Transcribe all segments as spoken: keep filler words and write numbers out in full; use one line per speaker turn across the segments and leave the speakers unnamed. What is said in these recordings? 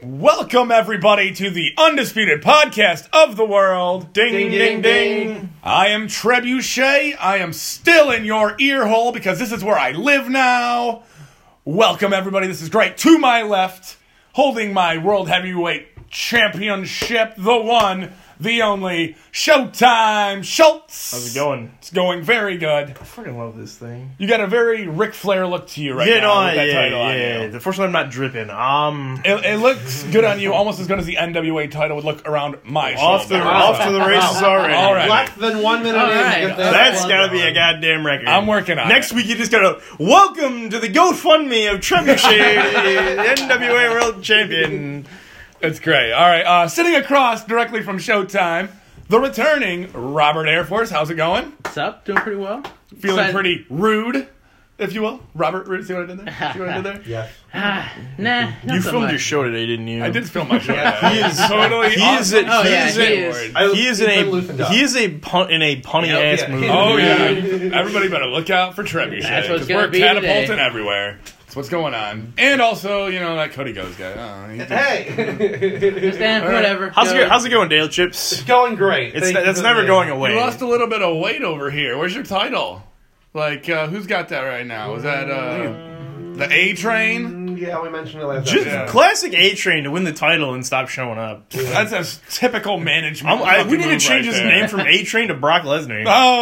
Welcome, everybody, to the undisputed podcast of the world.
Ding, ding, ding, ding.
I am Trebuchet. I am still in your ear hole because this is where I live now. Welcome, everybody. This is great. To my left, holding my World Heavyweight Championship, the one, the only, Showtime Schultz.
How's it going?
It's going very good.
I fucking love this thing.
You got a very Ric Flair look to you right
yeah,
now
no,
with that
yeah,
title on
yeah.
you.
Unfortunately, I'm not dripping. Um,
It, it looks good on you, almost as good as the N W A title would look around my
off
shoulder.
the off to the races already.
All right.
Less than one minute
All
in.
right.
to get that
That's
one
gotta be
going.
a goddamn record.
I'm working on
Next
it.
week, you just gotta welcome to the GoFundMe of Trebuchet, N W A World Champion.
It's great. All right, uh, sitting across directly from Showtime, the returning Robert Air Force. How's it going?
What's up? Doing pretty well.
Feeling
Excited.
pretty rude, if you will. Robert Rude, see what I did there? See what I did there?
Yes.
Ah, nah, not
You
so
filmed
much.
your show today, didn't you?
I did film my show.
Yeah.
He is totally
He is
awesome.
a,
Oh,
he
yeah,
is
he
a,
is.
I-
he is in
he's been
a
loosened up.
he is a pun in a punny
Yeah,
ass
yeah.
movie.
Oh, yeah. Everybody better look out for Trebuchet.
That's what it's
'cause
gonna
we're
be
catapulting
today.
everywhere. That's what's going on. And also, you know, that Cody Goes guy. Oh, he did-
Hey.
Stand, whatever.
How's
Go.
it how's it going, Dale Chips?
It's going great.
It's
Thank you
that's
for
never
the-
going
You
away.
lost a little bit of weight over here. Where's your title? Like, uh, who's got that right now? Was that uh, the A Train?
Mm, Yeah, we mentioned it last
Just
episode.
classic A Train to win the title and stop showing up.
That's a typical management.
I'm, I, we
fucking
need to
move
change
right
his
there.
name from A Train to Brock Lesnar.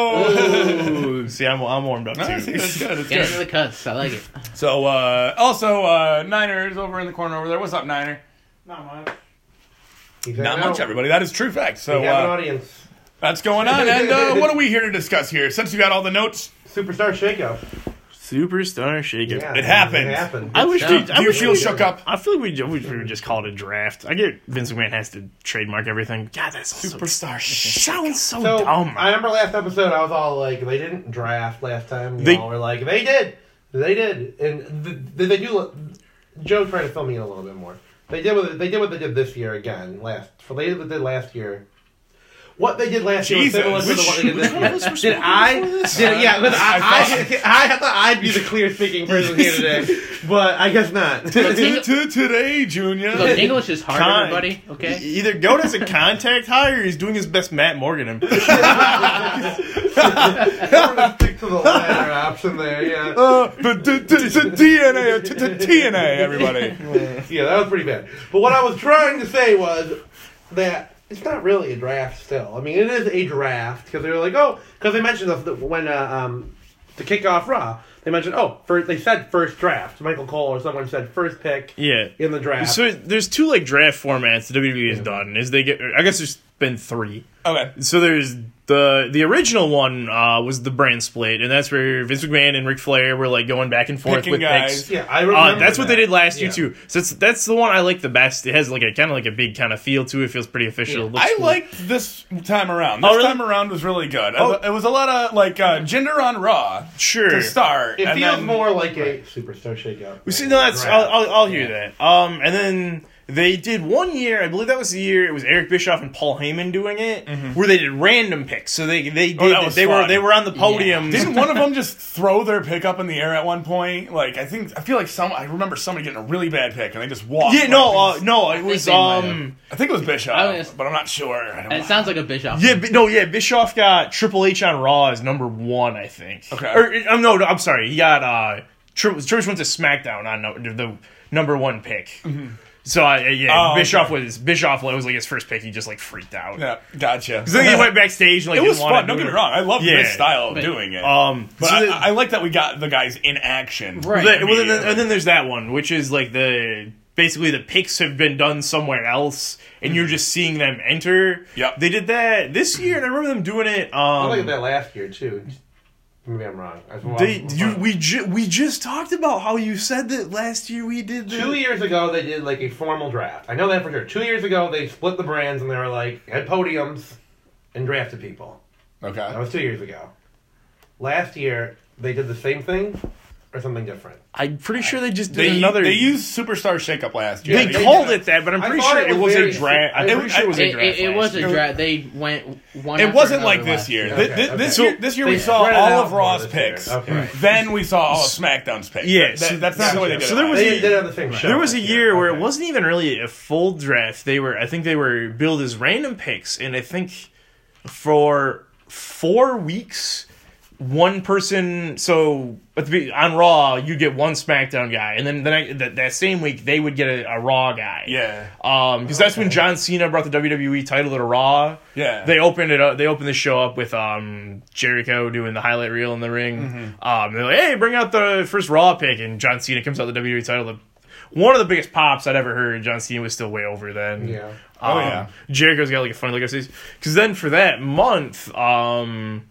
Oh,
See, I'm, I'm warmed up
No,
too.
see, that's good. That's
Get into
good.
the cuts. I like it.
So, uh, also, uh, Niners over in the corner over there. What's up, Niner?
Not much. He's
Not
hanging
much,
out.
everybody. That is true fact. So,
We have an
uh,
audience.
that's going on. And uh, what are we here to discuss here? Since you got all the notes,
Superstar shakeup.
Superstar Shakeup.
Yeah,
It happened.
It happened.
I wish.
Do-
we,
do
I
you
wish
feel
we,
shook up?
I feel like we, ju- we should just call it a draft. I get Vince McMahon has to trademark everything. God, that's so,
Superstar
sounds so,
So,
dumb.
I remember last episode, I was all like, they didn't draft last time. You
They-
all were like, they did. They did. And th- did they do... Joe tried to fill me in a little bit more. They did what they did what they did this year again. Last for they did what they did last year. What they did last
Jesus.
year was similar to what they did this
Which-
year.
which- which-
Did I? Did yeah? But I, I, I, I thought I'd be the clear speaking person here today, but I guess not.
to, to today, Junior.
Look, English is hard,
Con-
everybody. Okay.
E- Either Goat as a contact hire or he's doing his best Matt Morgan impression.
I'm gonna stick to the latter option there. Yeah,
Uh, the, the, the, the D N A, t- t- T N A, everybody.
yeah, that was pretty bad. But what I was trying to say was that it's not really a draft still. I mean, it is a draft because they were like, oh, because they mentioned the, when uh, um, to kick off Raw, they mentioned, oh, first, they said first draft. Michael Cole or someone said first pick
Yeah.
in the draft.
So there's two like draft formats the W W E has done. Is they get? I guess there's been three.
Okay.
So there's the the original one uh, was the brand split, and that's where Vince McMahon and Ric Flair were like going back and forth
Picking
with
guys.
picks.
yeah, I remember
Uh, that's what
that.
they did last year
Yeah.
too. So it's, that's the one I like the best. It has like a kind of like a big kind of feel to it. It feels pretty official.
Yeah.
It looks
I
cool.
liked this time around. This
Oh, really?
time around was really good.
Oh.
It was a lot of like uh, gender on Raw
Sure.
to start.
It
and
feels
then,
more like a superstar shakeup.
We see, no, that's I'll, I'll, I'll hear that. Um, and then they did one year. I believe that was the year. It was Eric Bischoff and Paul Heyman doing it, where they did random picks. So they they did.
Oh, that was
they
fun.
were they were on the podium.
Didn't one of them just throw their pick up in the air at one point? Like I think I feel like some. I remember somebody getting a really bad pick and they just walked.
Yeah,
like,
no,
they
uh,
just-
no, it
think
was
they might
um,
I think it was Bischoff,
I was-
but I'm not sure. I don't
And
know.
it sounds like a Bischoff.
yeah, bi- no, yeah, Bischoff got Triple H on Raw as number one, I think.
Okay.
Or um, no, no, I'm sorry, he got uh, Triple Triple H went to SmackDown on no, the number one pick. So I, yeah,
Oh,
Bischoff
okay.
was Bischoff was like his first pick. He just like freaked out.
Yeah, gotcha.
So then he went backstage and like
It was
didn't wanna
fun. Don't
do
get me
it.
wrong. I love
Yeah.
this style of
But-
doing it.
Um,
but
so
I,
the-
I like that we got the guys in action.
Right.
But- well, then,
Immediately.
and then there's that one, which is like the basically the picks have been done somewhere else, and you're just seeing them enter.
Yep.
They did that this year, and I remember them doing it.
I
Um,
look at that last year too. Maybe I'm wrong. I was-
they, you, we ju- we just talked about how you said that last year we did the,
Two years ago, they did like a formal draft. I know that for sure. Two years ago, they split the brands and they were like had podiums and drafted people. That
Okay.
was two years ago. Last year, they did the same thing, or something different?
I'm pretty sure they just did
They,
another.
they used Superstar Shakeup last year.
They
they
called
did.
it that, but I'm
I
pretty
thought
sure
it
it
was
was
very-
a draft. I'm
it-
pretty sure it was a
It,
draft.
it, it
last
was
year.
a draft. They went one.
It
after
wasn't
another
like this
last
year.
year.
Th-
Okay,
th- This
okay.
year, this year
They
we saw
spread it
all
out
of
more
Raw's
this year.
picks.
Okay.
Then we saw all of SmackDown's picks.
Yeah,
That-
so-
that's not the way they
Gotcha.
did
So
it.
there was
last
They
year.
did it on the same show.
There was a
this
year where it
Okay.
wasn't even really a full draft. They were, I think, they were billed as random picks, and I think for four weeks, one person. So at the, be- on Raw, you get one SmackDown guy, and then the night, that, that same week they would get a, a Raw guy.
Yeah.
Um, because that's when John Cena brought the W W E title to Raw.
Yeah.
They opened it up. They opened the show up with um Jericho doing the highlight reel in the ring.
Mm-hmm.
Um, they're like, "Hey, bring out the first Raw pick," and John Cena comes out with the W W E title. The, one of the biggest pops I'd ever heard. John Cena was still way over then.
Yeah.
Oh,
Um,
yeah.
Jericho's got like a funny look at his. Because then for that month, um,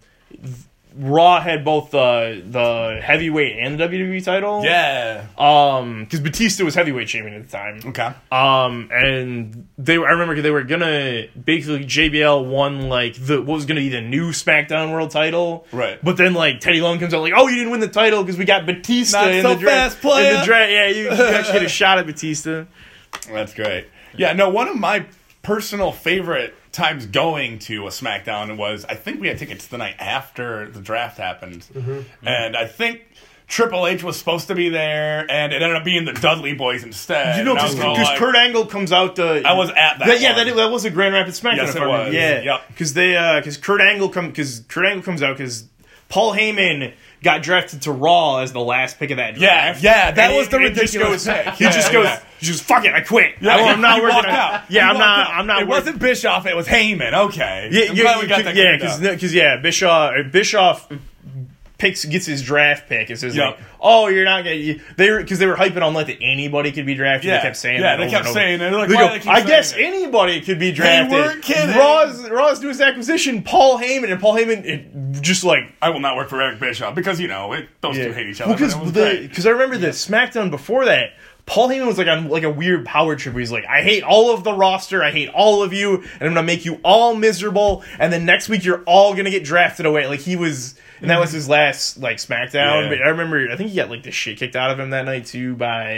Raw had both the the heavyweight and the W W E title.
Yeah.
Um, because Batista was heavyweight champion at the time.
Okay.
Um, and they were, I remember they were gonna basically J B L won like the what was gonna be the new SmackDown World Title,
Right.
But then like Teddy Long comes out like, "Oh, you didn't win the title because we got Batista
Not
in,
so
the dra-
fast,
in
player."
the draft." Yeah, you, you actually get a shot at Batista.
That's great. Yeah, no, one of my personal favorite times going to a SmackDown was, I think we had tickets the night after the draft happened. And I think Triple H was supposed to be there, and it ended up being the Dudley Boys instead.
You know,
And I was
because
all like-
Kurt Angle comes out to.
I was at that
yeah,
one.
that, that was a Grand Rapids SmackDown.
Yes,
if
it
I remember.
was.
Yeah,
Yep.
because they because Kurt Angle come because Kurt Angle comes out because Paul Heyman got drafted to Raw as the last pick of that
Yeah,
draft.
yeah, that
And
was the
he- he just
ridiculous
goes-
pick.
He
Yeah,
just
yeah,
goes,
yeah.
he just fuck it, I quit.
Yeah,
I, am not
he
working.
walked
on-
out.
Yeah,
He
I'm
walked
not.
out.
I'm not.
It
working-
wasn't Bischoff, it was Heyman. Okay.
Yeah,
I'm
yeah,
glad we got that
yeah,
cleared up.
because yeah, Bischoff Bischoff picks gets his draft pick. It says
Yep.
like, oh, you're not gonna. You, they were because they were hyping on like that anybody could be drafted.
Yeah.
They kept saying
Yeah,
that
they
over
kept
and over.
saying it. They're like,
They
why
go,
do they keep
I
saying
guess
it?
anybody could be drafted.
weren't kidding.
Raw's Raw's newest acquisition, Paul Heyman, and Paul Heyman it, just like.
I will not work for Eric Bischoff because, you know, it, those two hate each other.
Well,
but it was great.
because I remember the SmackDown before that, Paul Heyman was like on like a weird power trip where he's like, I hate all of the roster, I hate all of you, and I'm gonna make you all miserable, and then next week you're all gonna get drafted away. Like he was, and that was his last like SmackDown.
Yeah.
But I remember, I think he got like the shit kicked out of him that night too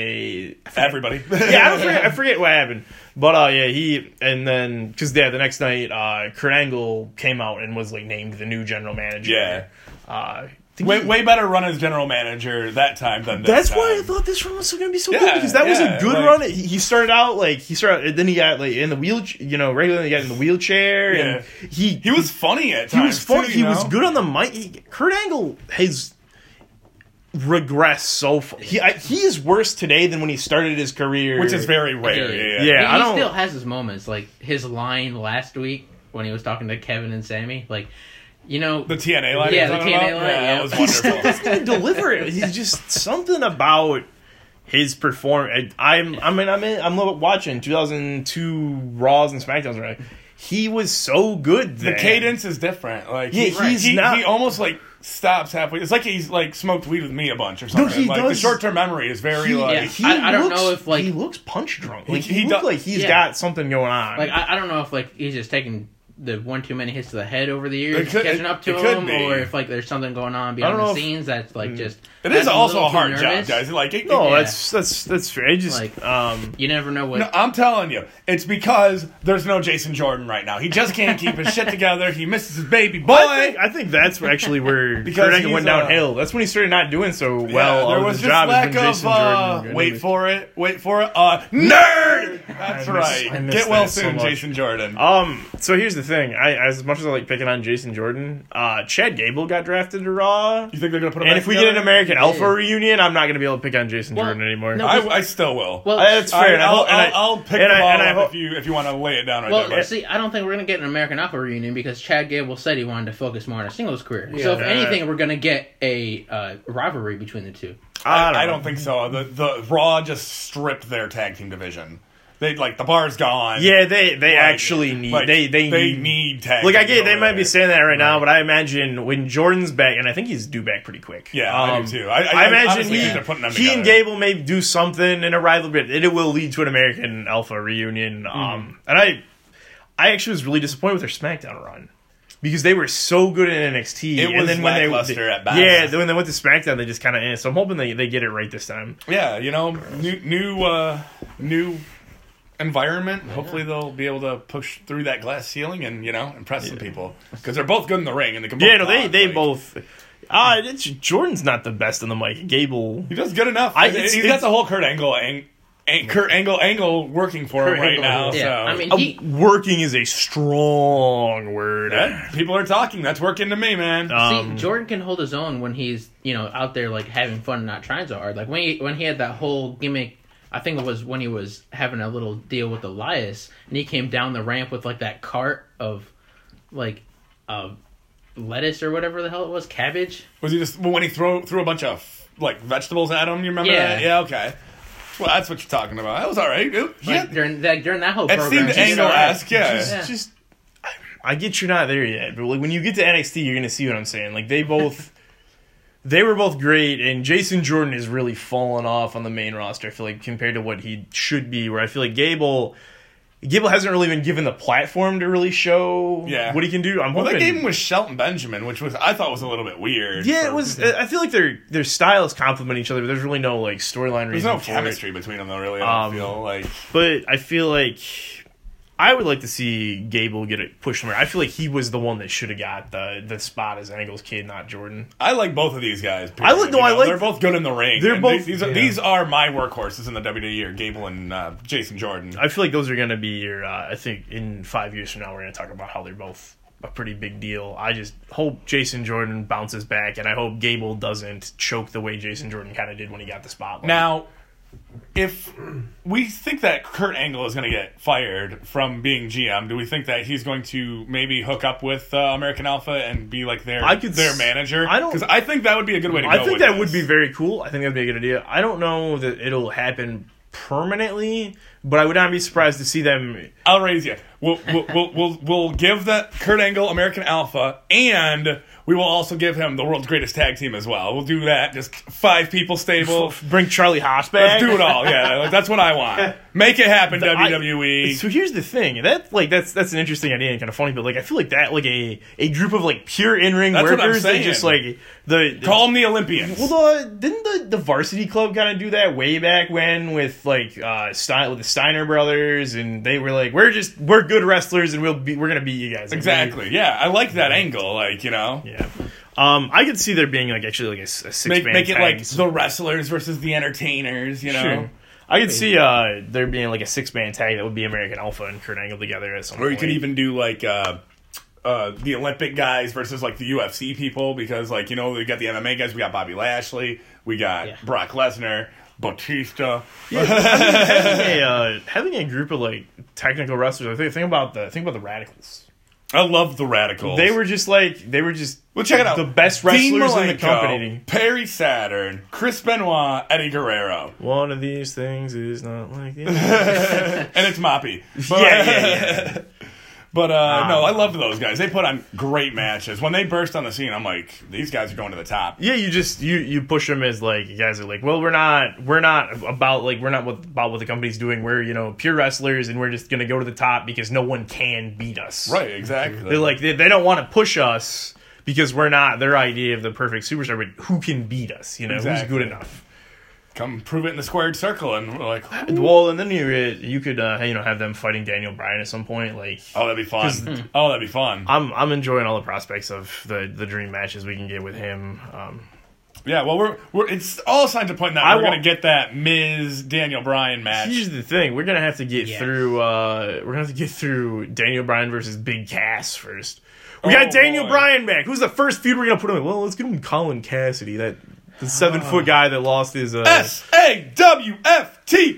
by
Everybody.
yeah, I don't forget, I forget what happened. But uh, yeah, he and then because yeah, the next night, uh, Kurt Angle came out and was like named the new general manager.
Yeah.
Uh, I think
Way,
he-
way better run as general manager that time than this
That's
time.
why I thought this run was going to be so
Yeah,
good because that was
yeah,
a good
like-
run. He, he started out like he started, then he got like in the wheel, you know, regularly he got in the wheelchair,
Yeah.
and he
He was funny at
he
times.
was funny.
too,
He
you
was
know?
good on the mic. He, Kurt Angle has regressed so far. He I, he is worse today than when he started his career,
Which is very rare.
Yeah.
Yeah.
Yeah,
he,
I
he
don't-
still has his moments. Like his line last week when he was talking to Kevin and Sammy. Like, you know,
The T N A line.
Yeah,
you're
the
talking
T N A
about?
line,
Yeah,
yeah.
that was
he still
wonderful.
doesn't even deliver it. He's just something about his performance. I'm, I mean, I'm, in, I'm watching two thousand two Raws and Smackdowns. Right, he was so good.
The
Then.
cadence is different. Like
Yeah,
he,
he's
he,
not-
he almost like stops halfway. It's like he's like smoked weed with me a bunch or something.
he
like the
does-
short term memory is very
He,
like
yeah.
he
I- I don't
looks-
know if, like-
he looks punch drunk. Like
He-
he,
he
looks
do-
like he's
yeah.
got something going on.
like I, I don't know if like he's just taking the one too many hits to the head over the years,
It could-
catching
it-
up to
it could
him,
be.
or if like there's something going on
I
behind
don't
the
know if-
scenes that's like just.
it
has
is
him
also a
little too
hard job,
nervous.
guys. Like it,
no,
yeah.
that's that's that's fair. I just
Like-
um.
You never know what.
No, I'm telling you, it's because there's no Jason Jordan right now. He just can't keep his shit together. He misses his baby boy.
I think, I think that's actually where
Because
Kurt Angle
he's,
went
uh,
downhill. That's when he started not doing so well.
Yeah, there
on
was
his
just
job
lack
is when
of
Jason
uh,
Jordan.
wait for it, wait for it, uh, nerd. That's
I miss-
right.
I miss
Get well
that so
soon,
much.
Jason Jordan.
Um. So here's the thing. I as much as I like picking on Jason Jordan, uh, Chad Gable got drafted to Raw.
You think they're gonna put him?
And
back
if we
together?
get an American
Yeah.
Alpha reunion, I'm not going to be able to pick on Jason
Well,
Jordan anymore.
no,
I, I still will.
well,
Uh, that's fair. and I
I'll,
hope- and I-
I'll, I'll pick
and
the
I-
ball
and I
up
hope-
if you if you want to lay it down right
Well,
there. but-
see, I don't think we're gonna get an American Alpha reunion because Chad Gable said he wanted to focus more on a singles career. so if
Yeah.
anything, we're gonna get a uh, rivalry between the two.
I
I,
don't
I
know.
don't think so. The the Raw just stripped their tag team division. They like the bar's gone.
Yeah, they they
Like,
actually need
like,
they they,
they
need,
need tag.
Like I
teams
get, they
over
might be
there.
saying that right, now, but I imagine when Jordan's back, and I think he's due back pretty quick.
Yeah, I
Um,
do too. I, I,
I imagine
honestly
he,
think they're putting them
he and
together.
Gable may do something in a rivalry, and it will lead to an American Alpha reunion.
Mm-hmm.
Um, and I, I actually was really disappointed with their SmackDown run because they were so good in N X T.
It
and
was
then when they,
lackluster at best.
Yeah, then when they went to SmackDown, they just kind of. Eh, so I'm hoping they they get it right this time.
Yeah, you know, new new uh, new environment. Hopefully, they'll be able to push through that glass ceiling and you know impress some people because they're both good in the ring and they can. Both
Yeah, no, they
talk,
they
like,
both. Uh, it's, Jordan's not the best on the mic. Gable.
He does good enough.
I-
He's
it's-
got
it's-
the whole Kurt Angle ang- ang- Kurt Angle angle working for
Kurt
him right
Angle,
now.
yeah.
So
I mean,
Uh,
he,
working is a strong word.
Yeah, people are talking. That's working to me, man.
Um,
see, Jordan can hold his own when he's you know out there like having fun and not trying so hard. Like when he when he had that whole gimmick. I think it was when he was having a little deal with Elias, and he came down the ramp with like that cart of like uh, lettuce or whatever the hell it was, cabbage.
Was he just well, when he threw threw a bunch of like vegetables at him? You remember
Yeah.
that? Yeah. Okay. Well, that's what you're talking about. That was all right. It, yeah.
Like during that during that whole
It
program.
seemed
he did all right.
Angle-esque, yeah.
just,
Yeah.
just I, I get you're not there yet, but like when you get to N X T, you're gonna see what I'm saying. Like they both, they were both great, and Jason Jordan is really fallen off on the main roster. I feel like compared to what he should be. Where I feel like Gable, Gable hasn't really been given the platform to really show
Yeah.
what he can do. I'm
Well,
hoping.
that game was Shelton Benjamin, which was I thought was a little bit weird.
yeah,
for-
it was. I feel like their their styles complement each other, but there's really no like storyline
There's
reason
no
for it.
chemistry between them, though. Really, I don't
Um,
feel like.
But I feel like I would like to see Gable get it pushed somewhere. I feel like he was the one that should have got the the spot as Angle's kid, not Jordan.
I like both of these guys.
I like-
period.
no,
You
I
know,
like-
They're both good in the ring.
They're
And
both-
They, these, are,
yeah.
these are my workhorses in the W W E: are Gable and uh, Jason Jordan.
I feel like those are going to be your. Uh, I think in five years from now, we're going to talk about how they're both a pretty big deal. I just hope Jason Jordan bounces back, and I hope Gable doesn't choke the way Jason Jordan kind of did when he got the spotlight.
Now, if we think that Kurt Angle is going to get fired from being G M, do we think that he's going to maybe hook up with uh, American Alpha and be like their
I could
their
s-
manager?
I don't-
because I think that would be a good way to go.
I think
with
that
this.
would be very cool. I think that'd be a good idea. I don't know that it'll happen permanently, but I would not be surprised to see them.
I'll raise you. We'll we'll we'll, we'll, we'll give that Kurt Angle American Alpha, and we will also give him the world's greatest tag team as well. We'll do that. Just five people stable.
Bring Charlie Haas back.
Let's do it all. Yeah, like, that's what I want. Make it happen,
I-
W W E.
So here's the thing. That like that's that's an interesting idea and kind of funny, but like I feel like that like a, a group of like pure in ring
That's what I'm
workers that
saying.
just like the
Call them the Olympians.
well the didn't the, the varsity club kind of do that way back when with like uh Stein, with the Steiner brothers, and they were like we're just we're good wrestlers and we'll be we're gonna beat you guys. Like,
Exactly. Yeah, I like that angle. Like you know,
Yeah. Um, I could see there being like actually like a, a six
make
man
make it like
tags.
the wrestlers versus the entertainers. You know,
Sure. I could see uh, there being like a six man tag that would be American Alpha and Kurt Angle together at some
or you
point.
could even do like. Uh, Uh, the Olympic guys versus like the U F C people because like you know we got the M M A guys, we got Bobby Lashley, we got
Yeah.
Brock Lesnar, Batista.
having, a, uh, having a group of like technical wrestlers. I think think about the think about the Radicals.
I love the Radicals.
They were just like they were just
well, check it out.
the best
Dean
wrestlers in the
Malenko,
company.
Perry Saturn, Chris Benoit, Eddie Guerrero,
One of these things is not like the
and it's Moppy. But,
yeah, yeah, yeah.
But uh, no,
Um,
I loved those guys. They put on great matches. When they burst on the scene, I'm like, these guys are going to the top.
Yeah, you just you you push them as like you guys are like, well, we're not we're not about like we're not what, about what the company's doing. We're you know pure wrestlers, and we're just gonna go to the top because no one can beat us.
Right, exactly.
They're like they, they don't want to push us because we're not their idea of the perfect superstar, but who can beat us? You know,
Exactly.
who's good enough?
come prove it in the squared circle, and we're like,
Well, and then you you could uh, you know have them fighting Daniel Bryan at some point. Like
oh, that'd be fun. Oh, that'd be fun.
I'm I'm enjoying all the prospects of the the dream matches we can get with him. Um,
Yeah, well, we're we're it's all signs to point that
I
we're
want-
gonna get that Miz Daniel Bryan match.
Here's the thing: we're gonna have to get
Yes.
through. Uh, we're gonna have to get through Daniel Bryan versus Big Cass first. We
Oh,
got Daniel
boy.
Bryan back. Who's the first feud we're gonna put him in? Well, let's give him Colin Cassidy, that the seven foot guy that lost his. Uh,
S A W F T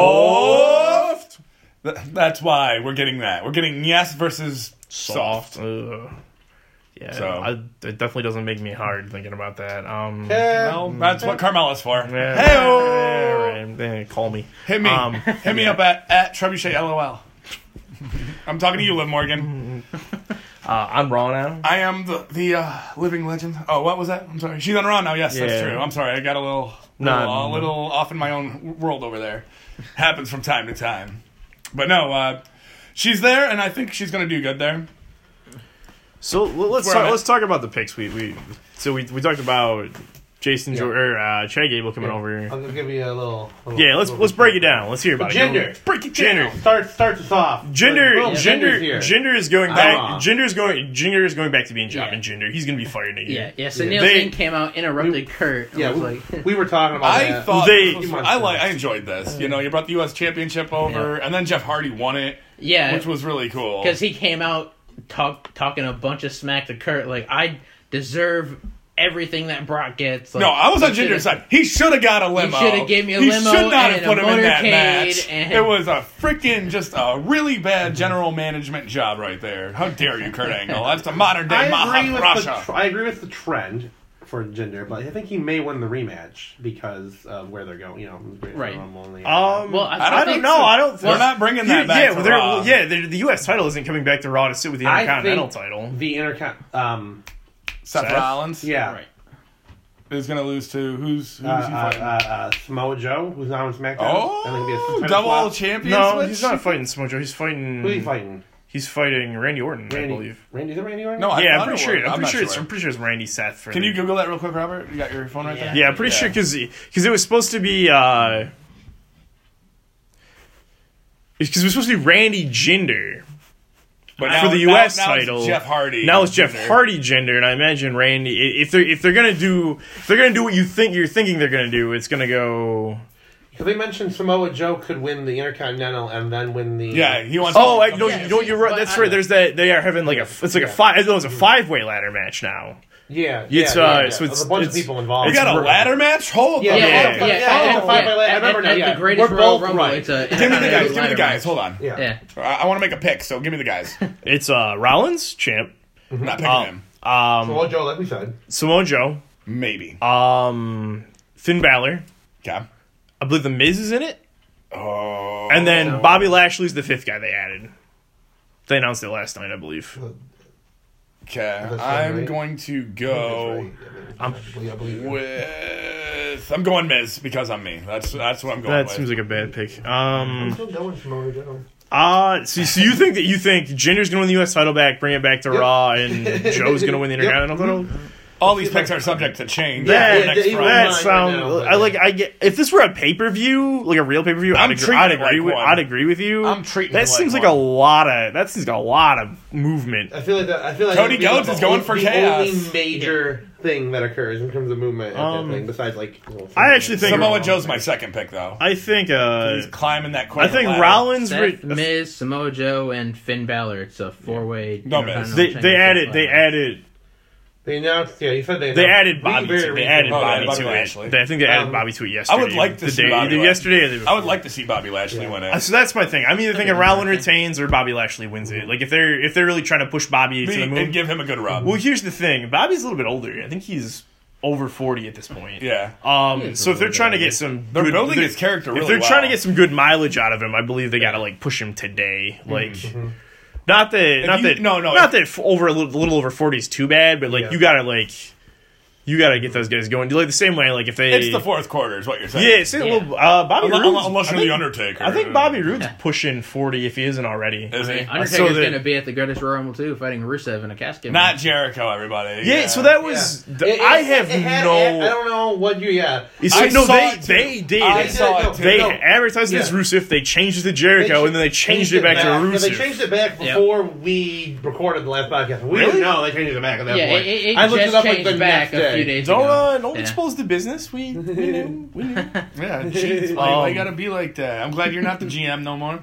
soft. Th- That's why we're getting that. We're getting Yes versus soft.
soft. Ugh. Yeah,
So-
I, it definitely doesn't make me hard thinking about that. Um,
Well, that's what Carmella's for.
yeah,
Hey-o!
right, eh, call me.
Hit me.
Um,
Hit me up at, at Trebuchet L O L. I'm talking to you, Liv Morgan.
Uh, I'm Raw now.
I am the the uh, living legend. Oh, what was that? I'm sorry. She's on Raw now. Yes, that's
Yeah.
true. I'm sorry. I got a little,
Nah,
little, a
no.
little off in my own world over there. Happens from time to time. But no, uh, she's there, and I think she's going to do good there.
So l- let's
Where
talk,
I'm at.
let's talk about the picks. We we so we we talked about Jason
Yeah.
jo- or uh, Chad Gable coming over.
I'm gonna give you a little. little
Yeah, let's
little
let's break it down. Let's hear about
Gender.
it.
Break it
Gender.
down.
Start starts us off.
Gender,
Boom,
gender,
gender's here.
gender is going
I'm
back.
off.
Gender is going. Gender is going back to being job
Yeah.
and gender. He's going to be fired next
Yeah,
year.
yeah. So
Yeah.
Neil
They-
Singh came out, interrupted Kurt. And
Yeah,
was
we,
like,
we were talking about
I
that.
thought
They-
this was- I like. I enjoyed this. You know, you brought the U S Championship over, and then Jeff Hardy won it,
yeah,
which was really cool.
because he came out talk talking a bunch of smack to Kurt. Like, I deserve everything that Brock gets. Like,
No, I was on
he
Ginger's
should've-
side. He should have got a limo.
shoulda gave me a
he
limo
should not have
and
put
a
him in that
motorcade
match.
and-
It was a freaking just a really bad general management job right there. How dare you, Kurt Angle? That's the modern day
I agree with the
Maharaja.
tr- I agree with the trend for Gender, but I think he may win the rematch because of where they're going. You know, the Great
Right.
Rumble and the-
Um,
Well, I-
I,
I
don't
think
know.
so.
I don't.
They're not bringing that
yeah,
back
yeah,
to
well, they're-
Raw.
yeah. The, the U S title isn't coming back to Raw to sit with the
I
Intercontinental
think
title.
the intercon. Um,
Seth,
Seth?
Rollins
yeah.
Right.
is going to lose to who's who's
Uh,
he
uh,
fighting?
uh, uh, Samoa Joe, who's now on SmackDown. I think it'd be a
oh,
title
double
swap.
champion.
No,
switch?
he's not fighting Smojo. He's fighting.
Who are you fighting?
He's fighting Randy Orton, I
Randy.
believe.
Randy, is it Randy Orton?
No, I
yeah, I'm
thought
pretty
it
sure.
was.
I'm,
I'm
pretty
not
sure. It's,
sure.
I'm pretty sure it's Randy Seth. For
Can
the-
you Google that real quick, Robert? You got your phone right there.
Yeah, I'm pretty
Yeah.
sure because because it was supposed to be uh because it was supposed to be Randy Jinder
But
for
now-
the
now-
U S
now it's
title.
Jeff Hardy.
Now it's Jeff
Jinder.
Hardy Jinder, and I imagine Randy. i- If they're if they're gonna do if they're gonna do what you think you're thinking they're gonna do, it's gonna go.
Because they mentioned Samoa Joe could win the Intercontinental and then win the.
Yeah, he wants.
Oh, I,
to
no,
Yeah,
you know
see,
you're right.
but
That's
I-
right. There's that. They are having like a. It's like a
Yeah.
five. No, it's a five way ladder match now.
Yeah, yeah,
It's,
yeah,
uh,
yeah.
so it's-
There's a bunch
it's-
of people involved.
We got a
It's-
ladder match. Hold
Yeah,
on.
yeah,
yeah,
yeah.
yeah,
yeah, it's a
yeah,
five by
yeah,
ladder. I
at-
remember now.
at
Yeah,
the greatest
we're
Royal
both
Rumble,
right.
it's a-
Give me the guys. Give me
ladder
the
match.
guys. Hold on.
Yeah.
Yeah.
I, I want to make a pick, so give me the guys.
It's uh Rollins champ.
I'm not picking
Um,
him.
um,
Samoa Joe, like we said.
Samoa Joe.
Maybe.
Um, Finn Balor.
Okay.
I believe the Miz is in it,
Oh.
and then Bobby Lashley's the fifth guy they added. They announced it last night, I believe.
Okay.
That's
I'm
right.
going to
That's
go
right.
I'm-
Yeah, I believe you.
with. I'm going Miz because I'm me. That's that's what I'm going
That
with.
seems like a bad pick.
I'm
Um,
still going Samoa Joe.
uh, so, so you think that you think Jinder's gonna win the U S title back, bring it back to
Yep.
Raw, and Joe's gonna win the
Yep.
Intercontinental title?
All these picks are subject to change.
Yeah,
That,
yeah,
next
even
Friday.
that
mine right
sounds.
now, but-
I like. I get if this were a pay per view, like a real pay per view.
I'm
I'd agree.
treating
I'd
it
agree
like
with.
one.
I'd agree with you.
I'm treating
that
it like
seems like
one.
a lot of. That seems like a lot of movement.
I feel like that. I feel like
Cody
that would be
Rhodes
the
is going
only-
for
the
chaos.
only major thing that occurs in terms of movement at
Um,
that thing. Besides, like, well,
I actually think-
Samoa Joe's my second pick, though.
I think. Uh,
He's climbing that
I
corporate
think
ladder.
Rollins.
Seth,
re-
Miz, Samoa Joe, and Finn Balor. It's a four-way.
No Miz.
they they added. They added.
They announced. Yeah, you said they.
They
announced-
added Bobby.
very
To, they
recently.
added
Oh,
Bobby
Bobby
to
Lashley.
it. They- I think they added
Um,
Bobby to it yesterday.
I would like to
the
see
day,
Bobby
either
Lashley.
yesterday or the day
I
before.
would like to see Bobby Lashley
Yeah.
win
Uh,
it.
So that's my thing. I'm either thinking
Okay.
Rollins retains or Bobby Lashley wins it. Like if they're if they're really trying to push Bobby to the
and
moon.
give him a good rub.
Well, here's the thing. Bobby's a little bit older. I think he's over forty at this point.
Yeah.
Um.
is
So
a
if they're
little
trying to
bit
get some,
They're
good,
building
they're-
his character
If
really
they're
well.
trying to get some good mileage out of him, I believe they got to like push him today. Like, not that, not
you-
that,
no, no,
not that f- over a little, little over forty is too bad, but like
Yeah.
you got to like, you got to get those guys going. Do like the same way, like if they,
It's the fourth quarter, is what you're saying.
yeah, say,
Yeah.
Well, uh, Bobby
Unless,
Roode's-
unless
I
you're
think-
the Undertaker.
I think Bobby Roode's pushing forty if he isn't already.
Is he?
Undertaker's
So that-
going to be at the Greatest Royal Rumble too, fighting Rusev in a casket.
Not
match.
Jericho, everybody.
Yeah, so that was.
Yeah.
th-
It-
I
it-
have
it had-
no.
I don't know what you. Yeah.
You
I
see, no,
saw
they
it too.
they did.
I
They
saw
did,
it too.
They
no.
advertised it as
Yeah.
Rusev. They changed it to Jericho, and then they changed it back, to
Yeah,
Rusev.
they changed it back
Yep.
before we recorded the last podcast. We
Really?
didn't know they changed it back at that
Yeah,
point.
it, it, it
I looked
just
it up like
changed
the
back
next
a few
day.
days
Don't
ago.
uh, don't
Yeah.
expose the business. We, we knew. We knew.
Yeah, jeez, why, why you
Um,
gotta be like that? I'm glad you're not the G M no more.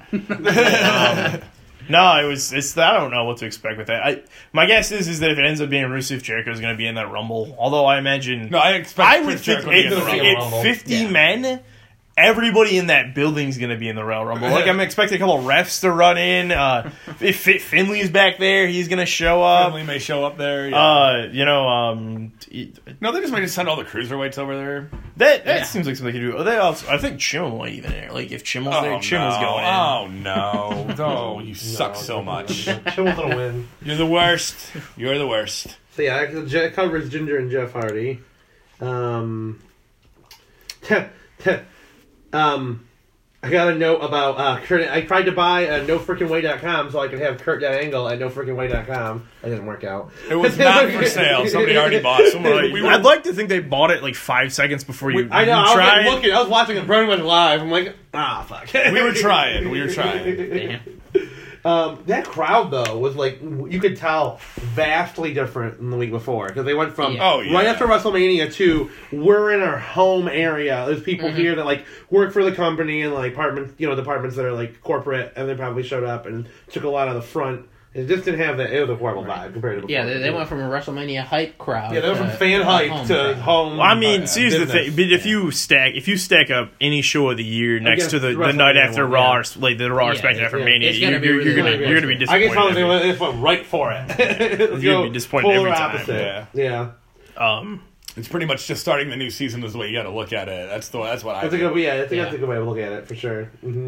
Um, no, it was. It's. I don't know what to expect with that. I. My guess is is that if it ends up being Rusev, Jericho is going to be in that Rumble. Although I imagine.
No, I expect
I would
Chris
think
Jericho to be in the
gonna
if,
be
Rumble.
in
if
Rumble.
fifty
Yeah.
men. Everybody in that building's going to be in the Royal Rumble. Like, I'm expecting a couple refs to run in. Uh, if Fit Finley's back there, he's going to show up.
Finley may show up there. Yeah.
Uh, you know, um,
no, they just might just send all the cruiserweights over there.
that that
Yeah.
seems like something they could do. They also, I think Chim might even there. Like, if Chim was there,
Oh,
Chim
no.
was going in.
Oh no! Oh, you suck
No,
so much.
Chimmel's gonna win.
You're the worst. You're the worst.
So yeah, it Je- covers Ginger and Jeff Hardy. Um, um, I got a note about uh, Kurt. I tried to buy uh, no freaking way dot com so I could have Kurt Angle at no freaking way dot com. That didn't work out.
It was not for sale. Somebody already bought it.
Somebody,
We were-
I'd like to think they bought it like five seconds before you,
I know.
you
I was
tried.
like, looking. I was watching it pretty much live. I'm like, ah, fuck.
We were trying. We were trying.
Damn.
Um, that crowd though was like you could tell vastly different than the week before because they went from
Yeah.
Oh, yeah.
right after WrestleMania to we're in our home area. There's people
Mhm.
here that like work for the company and like departments, you know, departments that are like corporate, and they probably showed up and took a lot of the front. It just didn't have that. It was a horrible vibe compared to before.
Yeah, they, they went from a WrestleMania hype crowd.
yeah, they went from
to
fan hype
home
to
crowd.
home.
Well, I mean,
uh,
see, here's the
business.
thing. But if you stack, if you stack up any show of the year next
Against
to the,
the
the night
WrestleMania
after
one,
Raw,
yeah.
or s- like the Raw
Yeah,
SmackDown after
yeah.
Mania,
It's
you're,
gonna be
you're,
really
you're gonna
good.
you're gonna be
I
disappointed.
guess probably they
every-
went, they went right for it. Let's
You're gonna
go
be disappointed
polar
every time,
opposite.
yeah.
yeah.
Um,
It's pretty much just starting the new season is the way you got to look at it. That's the that's what I.
That's a
think.
good, yeah, I think
Yeah.
that's a good way to look at it for sure. hmm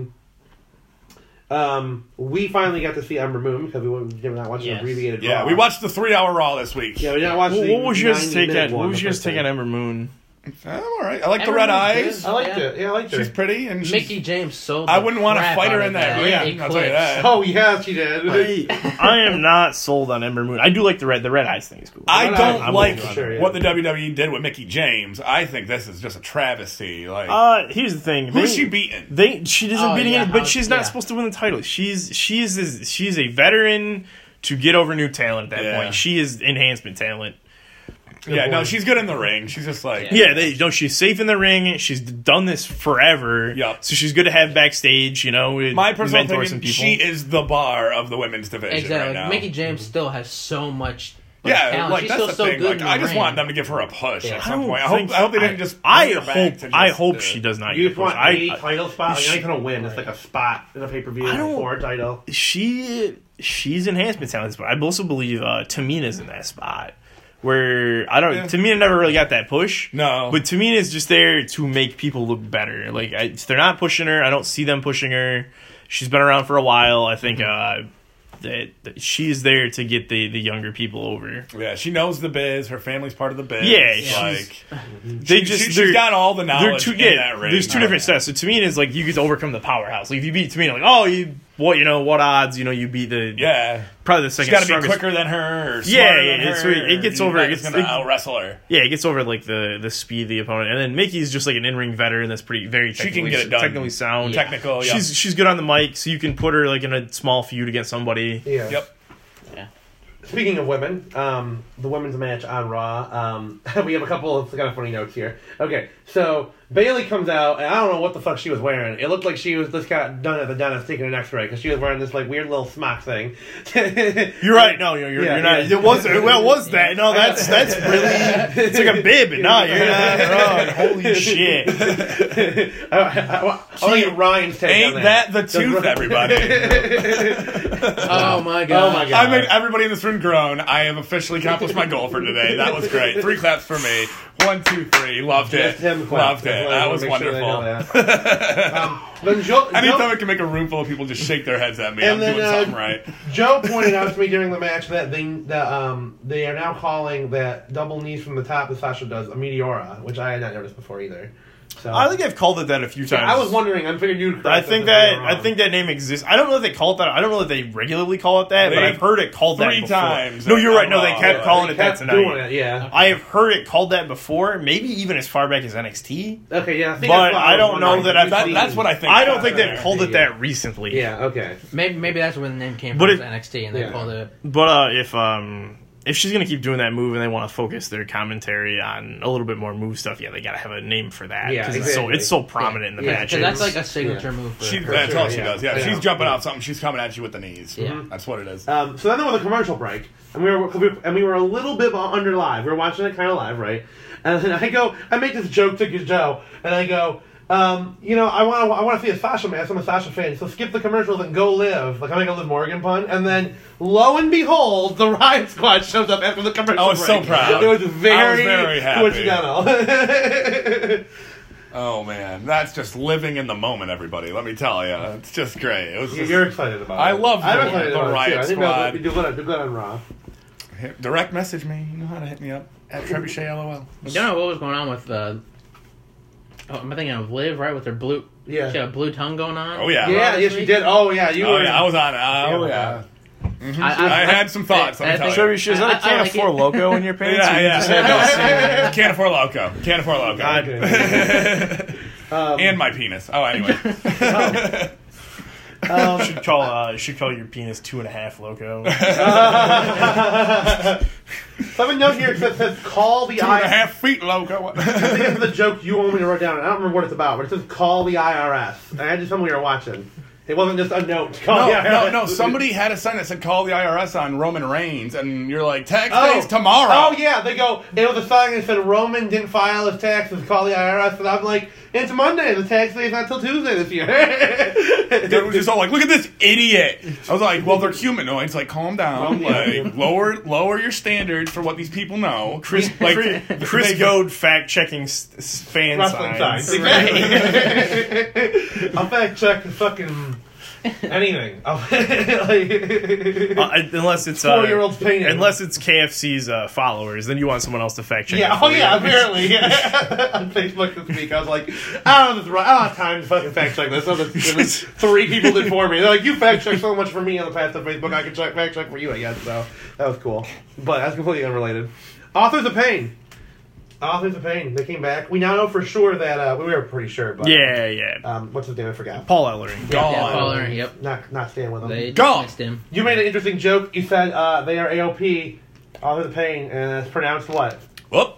Um, we finally got to see Ember Moon because we were we not watching
Yes.
abbreviated.
Yeah,
Raw.
we watched the three-hour Raw this week.
Yeah, we didn't watch.
what,
the
what was your guys' take
ninety-minute
on?
one
What was
the
your guys'
first
take
time.
on Ember Moon?
I'm all right. I like the
Ember
red
was
eyes.
good.
I liked
Yeah.
it. Yeah, I liked her.
She's pretty, and she's,
Mickey James sold.
I
the
wouldn't want to
crap
fight her
out
in
of
that ring.
Eclipse.
I'll tell you that.
Oh yeah, she did.
I, I am not sold on Ember Moon. I do like the red. The red eyes thing is cool.
I
Red
don't
Eyes, I'm
like
with you, sure, yeah.
what the W W E did with Mickey James. I think this is just a travesty. Like,
Uh, here's the thing.
who's
They-
she beating?
They she doesn't
Oh,
beating
yeah,
it, but
how-
she's not
yeah.
supposed to win the title. She's she is this, she's a veteran to get over new talent at that
Yeah.
point. She is enhancement talent.
Yeah, no,
point.
she's good in the ring. She's just like,
Yeah.
Yeah, they no, she's safe in the ring. She's done this forever.
Yup.
So she's good to have backstage. You know, with
my personal
mentor
opinion,
some people.
she is the bar of the women's division
Exactly.
right now.
Mickey James still has so much. Like,
yeah,
talent.
like
She's
that's
still
the
so
thing.
good.
Like,
in the
I just
ring.
want them to give her a push
Yeah.
at
I
some
don't
point. I hope,
think-
I hope they didn't
I-
just.
I
bring her back
hope.
to
I
just,
hope
uh,
she does not.
You
get
just want
pushed.
a
I,
title spot. Like,
she-
you're not gonna win. It's like a spot in a pay per view
I don't-
for a title.
I, she she's enhancement talent, but I also believe uh, Tamina's in that spot. Where I don't,
Yeah.
Tamina never really got that push.
No.
but Tamina's just there to make people look better. Like I, they're not pushing her. I don't see them pushing her. She's been around for a while. I think uh, that, that she's there to get the, the younger people over.
Yeah, she knows the biz. Her family's part of the biz.
Yeah, she's-
like
They
she,
just
she,
they're-
she's got all the
They're
knowledge
two,
in
yeah,
that ring.
there's two different sets. So Tamina is like you get to overcome the powerhouse. Like if you beat Tamina, like oh you what you know what odds you know you beat the
Yeah,
probably the
she's
second
got to be
strongest-
quicker than her. Or
Yeah,
smarter
yeah,
than
it's
her,
really- it gets
or
over-
You're
it's-
going to
it-
out wrestle her.
Yeah, it gets over like the the speed of the opponent, and then Mickey's just like an in ring veteran that's pretty very
She can
technically,
get it done.
technically sound.
Yeah.
Technical. Yeah.
She's she's good on the mic, so you can put her like in a small feud against somebody.
Yeah.
Yep.
Speaking of women, um, the women's match on Raw, um, we have a couple of kind of funny notes here. Okay, so Bailey comes out, and I don't know what the fuck she was wearing. It looked like she was just got done at the dentist taking an X-ray because she was wearing this like weird little smock thing.
You're right. No, you're, you're,
Yeah,
you're not.
yeah.
It was well, it was that? No, that's that's really. It's like a bib. and No, you're not wrong. Holy shit!
I, I, I, I want to get Ryan's take on
Ain't
that.
that the tooth, everybody?
Oh my god!
Oh my god!
I made everybody in this room groan. I have officially accomplished my goal for today. That was great. Three claps for me. One, two, three. Loved it.
Just him clap.
Loved it.
That's why I
That
wanna
was
make sure they know
wonderful.
that. um, then Joe,
Anytime
Joe,
I can make a room full of people just shake their heads at me,
And
I'm
then,
doing
uh,
something right.
Joe pointed out to me during the match that they that um they are now calling that double knees from the top that Sasha does a Meteora, which I had not noticed before either. So
I think I've called it that a few times.
I was wondering. I'm figuring you.
I think that I think that name exists. I don't know if they call it that. I don't know if they regularly call it that, but
They-
I've heard it called that
three
before.
times
No, you're right. No,
on
they
Raw.
kept calling
they
it that
kept
tonight.
doing it. Yeah.
I have heard it called that before, maybe even as far back as N X T.
Okay. Yeah. I think
But
that's what
I
was
don't know
wondering.
that I've-
That, that's what I think.
I don't think
happened
they've
there.
called it
Yeah.
that recently.
Yeah. Okay.
Maybe maybe that's where the name came
But
from.
it-
N X T, and they
Yeah.
called it.
But uh, if um if she's gonna keep doing that move and they want to focus their commentary on a little bit more move stuff, yeah, they gotta have a name for that.
Yeah,
'cause it's so
exactly.
it's so prominent in the
Yeah,
matches.
Because that's like a signature move for
She,
her.
that's
sure,
all she
yeah.
does. Yeah,
Yeah.
she's jumping off something. She's coming at you with the knees.
Yeah.
That's what it is.
Um, so then there was a commercial break, and we were, we were and we were a little bit under live. We were watching it kind of live, right? And then I go, I make this joke to Joe, and I go, um, you know, I want to I want to see a Sasha match. I'm a Sasha fan, so skip the commercials and go live. Like I make a Liv Morgan pun, and then lo and behold, the Riot Squad shows up after the commercial.
I was so
break.
proud.
It was very,
I was very happy.
coincidental.
Oh man, that's just living in the moment, everybody. Let me tell you, it's just great. It was just,
You're excited about
I
it.
love
I'm
the-
excited
the
about
Riot
it too. I think
Squad.
we do good, do good on Raw.
hit- direct message me. You know how to hit me up at Trebuchet LOL.
You don't know what was going on with uh, oh, I'm thinking of Liv, right? With her blue
Yeah.
She had a blue tongue going on.
Oh, yeah.
Yeah, yes, you did. Oh, yeah, you
Oh,
were.
yeah, I was on it. Oh,
Yeah.
yeah.
I,
I had some thoughts, let me
I
tell
think-
you.
Sure, she has
I-
a
I
can
like
of Four
it.
Loco in your pants.
Yeah,
or you
yeah.
just had no cereal?
Can of Four Loco. Can of Four Loco.
God. Um,
And my penis. Oh, anyway.
um,
Should call uh, you should call your penis two and a half Loco.
Someone note here that says, call the
Two and a
I.
half feet Loco.
I think it's the joke you want me to write down. I don't remember what it's about, but it says, call the I R S. And I had to tell me we were watching. It wasn't just a note. Call
No,
the I R S.
no, no. Somebody had a sign that said "Call the I R S" on Roman Reigns, and you're like, "Tax
Oh.
day's tomorrow."
Oh, yeah, they go, it was a sign that said Roman didn't file his taxes, call the I R S, and I'm like, it's Monday, the tax day's not till Tuesday this year.
It was just all like, "Look at this idiot." I was like, "Well, they're humanoids. Like, calm down. Like, lower, lower your standards for what these people know."
Chris,
like,
Chris
they-
Goad fact checking s- s- fan
Wrestling
signs.
signs. Exactly. I'll fact check the fucking anything. I'll, like,
Uh, unless it's uh,
four-year-old's painting.
unless it's K F C's uh, followers, then you want someone else to fact check.
Yeah,
it for
oh yeah,
you.
apparently. Yeah. On Facebook this week, I was like, I don't know this right. I don't have time to fucking fact check this. So the, the three people did for me. They're like, you fact check so much for me on the past on Facebook, I can check, fact check for you, I guess. So that was cool. But that's completely unrelated. Authors of Pain. Authors of Pain. They came back. We now know for sure that, uh, we were pretty sure, but.
Yeah, yeah.
Um, what's his name? I forgot.
Paul Ellering.
Gone.
Yeah, Paul, yep.
Not, not staying with him.
They
Gone.
dismissed him.
You made an interesting joke. You said uh, they are A O P, Authors of Pain, and it's pronounced what?
Whoop.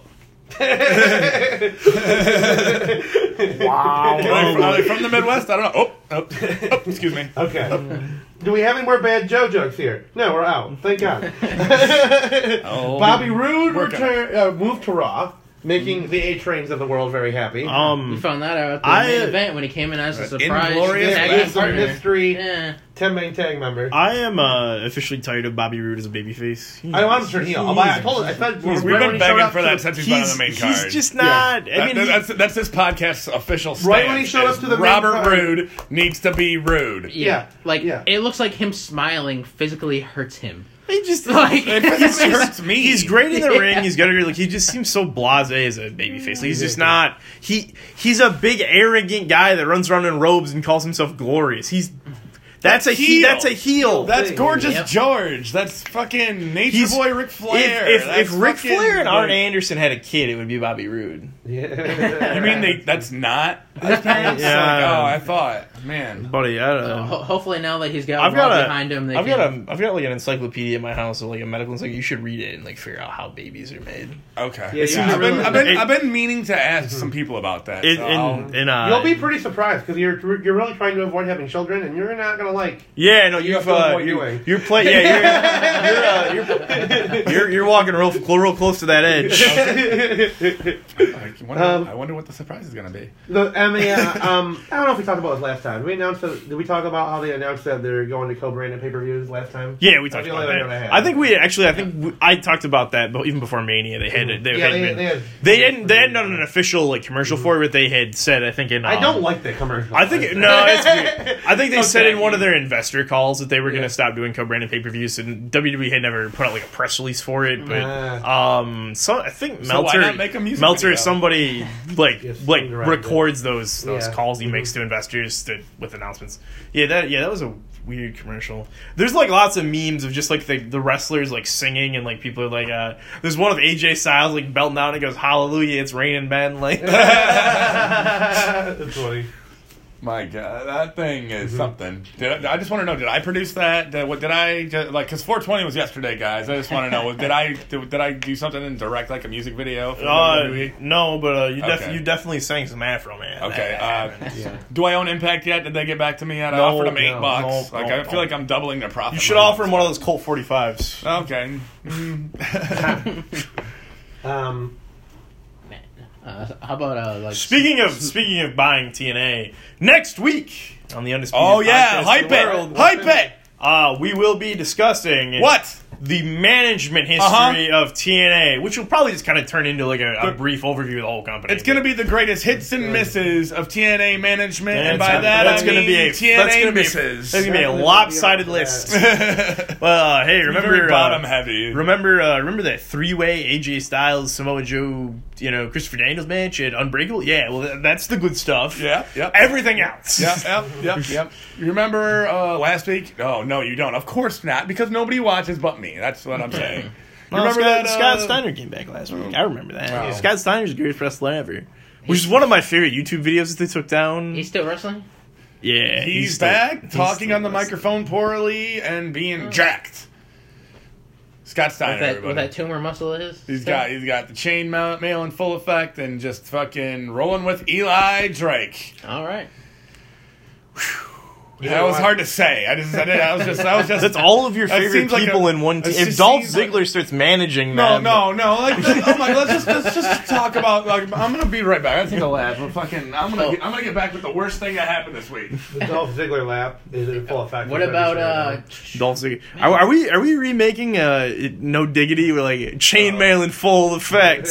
Wow.
Are they from, are they from the Midwest? I don't know. Oh, oh, oh excuse me.
Okay. Do we have any more bad Joe jokes here? No, we're out. Thank God.
Oh,
Bobby Roode
working.
return, uh, moved to Raw, making the A-Trains of the world very happy.
We
Um,
found that out at the
I-
main event when he came in as a surprise.
Inglorious
tag
yeah,
team
he's a
partner.
mystery
Yeah.
ten-man tag member.
I am uh, officially tired of Bobby Roode as a babyface. He-
I want him to turn heel. Oh, I told I said
We've
right when
been
he showed
begging
up
for
to
that
the-
since he's been on
He's,
the main
he's
card.
just not. I
That-
mean, he-
that's that's this podcast's official stance.
Right when he showed up
is
to the main
Robert
card.
Roode needs to be rude.
Yeah.
Yeah.
Like,
Yeah.
it looks like him smiling physically hurts him.
he just
Like,
It physically hurts me.
He's great in the
Yeah.
ring. He's got a like he just seems so blasé as a babyface. Like, he's just not. He he's a big arrogant guy that runs around in robes and calls himself glorious. He's that's, a he.
heel.
That's a heel.
That's
thing.
gorgeous
Yep.
George. That's fucking Nature
He's-
Boy Ric Flair.
if if,
That's
if Ric
fucking,
Flair and Arn
like-
Anderson had a kid, it would be Bobby Roode.
Yeah.
You mean they? That's not his parents?
Yeah.
Like, oh, I thought, man.
Buddy, I don't
So
know.
ho- hopefully now that he's got
I've
Raw
got a,
behind him, they
I've
can...
got a, I've got like an encyclopedia in my house, of like a medical encyclopedia. You should read it and like figure out how babies are made.
Okay.
Yeah,
Yeah,
you
I've, been,
really-
I've been
it-
I've been meaning to ask some people about that.
In,
so I'll-
in, in, uh,
You'll be pretty surprised because you're you're really trying to avoid having children, and you're not gonna like.
yeah, no,
You
you've
have to know
uh,
what you're
you're,
doing.
you're playing. Yeah, you're you're, uh, you're you're you're walking real real close to that edge.
I wonder,
Um,
I wonder what the surprise is going to be.
The, and the, uh, um, I don't know if we talked about this last time. We announced that, did we talk about how they announced that they're going to co-branded pay-per-views last time?
Yeah, we talked
That's the
about
only one I
that.
had.
I think we actually, I think we, I talked about that, but even before Mania, they had it. They,
Yeah,
had
they-
been-
they had-
they hadn't they hadn't done an official like commercial for it, but they had said I think in
I
um,
don't like that commercial.
I think it, no, it's weird. I think they said
Okay.
in one of their investor calls that they were going
Yeah.
to stop doing co-branded pay-per-views, and W W E had never put out like a press release for it. But
Nah.
um, so I think
So why
Meltzer,
not make a music
Meltzer,
video?
somebody like
Yes,
like
right,
records those those
Yeah.
calls he
Mhm.
makes to investors to, with announcements. Yeah, that yeah, that was a weird commercial. There's like lots of memes of just like the, the wrestlers like singing and like people are like uh there's one of A J Styles like belting out and he goes hallelujah it's raining Ben like
That's funny.
My God, that thing
Mm-hmm.
is something. Did I, I just want to know, did I produce that? Did, what did I just, like? Because four twenty was yesterday, guys. I just want to know, did I did, did I do something and direct like a music video? For
uh,
W W E?
no but uh, you, def-
Okay.
you definitely sang some Afro Man.
Okay. Uh,
Yeah.
do I own Impact yet? Did they get back to me yet? I
No,
offered them eight
no,
bucks.
no,
like
no,
I feel
no.
like I'm doubling their profit.
You should
margin.
offer him one of those Colt forty-fives.
Okay. Mm.
Um,
Uh, how about, uh, like...
Speaking of speaking of buying T N A, next week on the Undisputed
Oh yeah,
Podcast
hype
of the
it,
World,
hype it.
uh, we will be discussing
What?
the management history
Uh-huh.
of T N A, which will probably just kind of turn into like a, a brief overview of the whole company.
It's going to be the greatest hits and misses of T N A management, and,
And
by
that's-
that
that's
I
gonna
mean
be a-
T N A
that's gonna be a-
misses.
That's gonna be a
Definitely
lopsided
gonna be able
list.
to do
Well, uh, hey, remember
Very
uh,
bottom heavy.
Remember, uh, remember that three-way A J Styles, Samoa Joe, you know, Christopher Daniels match at Unbreakable? Yeah, well, th- that's the good stuff.
Yeah, yep.
Everything else.
Yep, yep, yep, yep. You remember uh, last week? Oh, no, you don't. Of course not, because nobody watches but me. That's what I'm saying. You
Well,
remember
Scott,
that? Uh,
Scott Steiner came back last week. I remember that.
Wow.
Scott Steiner's the greatest wrestler ever. Which is one of my favorite YouTube videos that they took down.
He's still wrestling?
He's,
yeah, he's still-
back,
he's
talking
still
on the
wrestling.
microphone poorly and being jacked. Scott Steiner,
With that,
everybody.
with that tumor muscle of his?
He's
still?
got he's got the chain mail, mail in full effect and just fucking rolling with Eli Drake.
All right.
You
that
know
was
what?
hard to say. I just said it. I was just I was just
That's all of your
That
favorite
seems like
people
a-
in one
it
team. If
just
Dolph
seems like-
Ziggler starts managing
No,
them,
no, no. Like, oh my, let's just let's just talk about. Like, I'm gonna be right back. I take a laugh. But fucking, I'm gonna
Oh.
get, I'm gonna get back with the worst thing that happened this week.
The Dolph Ziggler lap is in full effect.
What about, uh,
Dolph Ziggler. Are, are we are we remaking uh, No Diggity with like chainmail in full effect?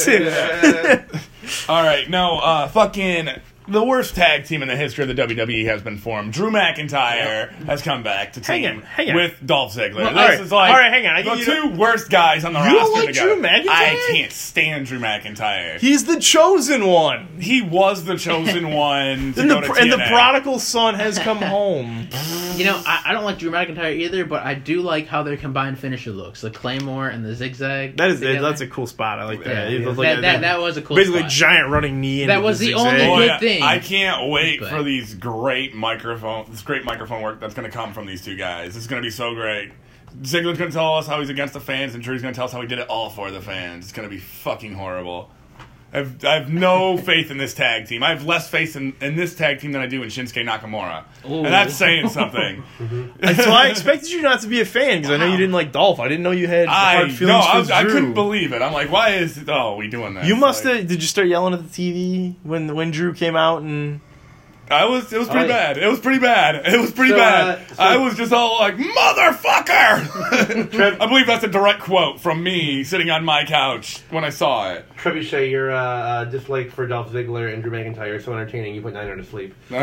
All right, no, uh, fucking. The worst tag team in the history of the W W E has been formed. Drew McIntyre has come back to
Hang
team
on, hang on.
with Dolph Ziggler.
Well,
this
all right,
is like
all right, hang on. I
the
give you
two worst guys on the
You
roster
don't like
together.
Drew McIntyre?
I can't stand Drew McIntyre.
He's the chosen one.
He was the chosen one to
And
go
the,
to
and the
T N A.
prodigal son has come home.
You know, I, I don't like Drew McIntyre either, but I do like how their combined finisher looks. The Claymore and the zigzag.
That is
together.
that's a cool spot. I like that.
Yeah,
It
yeah.
looks like
that,
a-
that, that was a cool
basically
spot.
giant running knee.
That
into
was the
zigzag.
only
Oh,
good
yeah.
thing.
I can't wait
But-
for these great microphone, this great microphone work that's going to come from these two guys. It's going to be so great. Ziggler's going to tell us how he's against the fans, and Drew's going to tell us how he did it all for the fans. It's going to be fucking horrible. I've, I have no faith in this tag team. I have less faith in, in this tag team than I do in Shinsuke Nakamura.
Ooh.
And that's saying something.
So I expected you not to be a fan because I know you didn't like Dolph. I didn't know you had
I,
hard
no,
feelings
I,
for
was, I
Drew.
couldn't believe it. I'm like, why is oh we doing that?
You must
Like,
have. Did you start yelling at the T V when when Drew came out and?
I was. It was pretty
Oh, yeah.
bad. It was pretty bad. It was pretty
So,
bad.
uh, so-
I was just all like, "Motherfucker!" I believe that's a direct quote from me sitting on my couch when I saw it.
Trebuchet, your uh, uh, dislike for Dolph Ziggler and Drew McIntyre is so entertaining. You put Niner to sleep.
I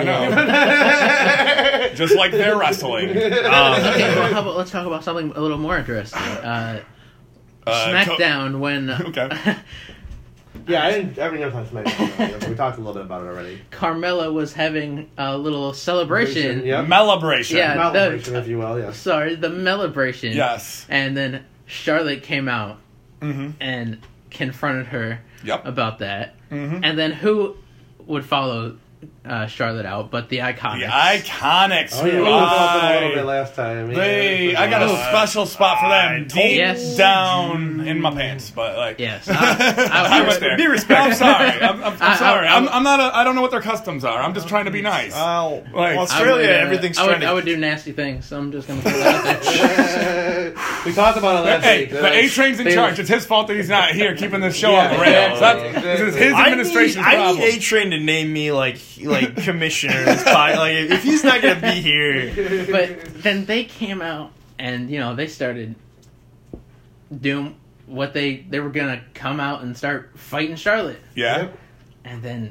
know. Just like they're wrestling.
Um,
Okay, well, how about let's talk about something a little more interesting. Uh,
Uh,
SmackDown when
Okay.
Yeah, I didn't. I haven't even talked about SmackDown. We talked a little bit about it already.
Carmella was having a little celebration.
Yep.
Celebration.
Yeah.
Malibration, if you will. Yes.
Sorry, the celebration.
Yes.
And then Charlotte came out
Mm-hmm.
and confronted her
Yep.
about that.
Mm-hmm.
And then who would follow uh, Charlotte out but the Iconics?
The Iconics.
Oh yeah, we
who
talked about them a
I-
little bit last time. Yeah,
They,
that's
I got a
what-
special spot for them
I
deep
Yes.
down in my pants, but like,
Yes. I, I,
I
I,
was there.
Be respectful.
I'm sorry. I'm, I'm, I'm
I- I-
sorry.
I-
I'm, I'm not. A, I don't know what their customs are. I'm just trying to be nice.
Oh,
Like,
Australia,
I would, uh,
everything's
I would,
trying to.
I would do nasty things, so I'm just going to put that out there.
we talked about it last
Hey,
week.
the A Train's in
They-
charge. It's his fault that he's not here keeping this show on the
Yeah,
rails.
exactly.
That's, this is his
I need,
administration's
I
problem.
need A Train to name me like like commissioner of this pod. Like if he's not gonna be here,
But then they came out and, you know, they started doing what they they were going to come out and start fighting Charlotte.
yeah,
Yep.
And then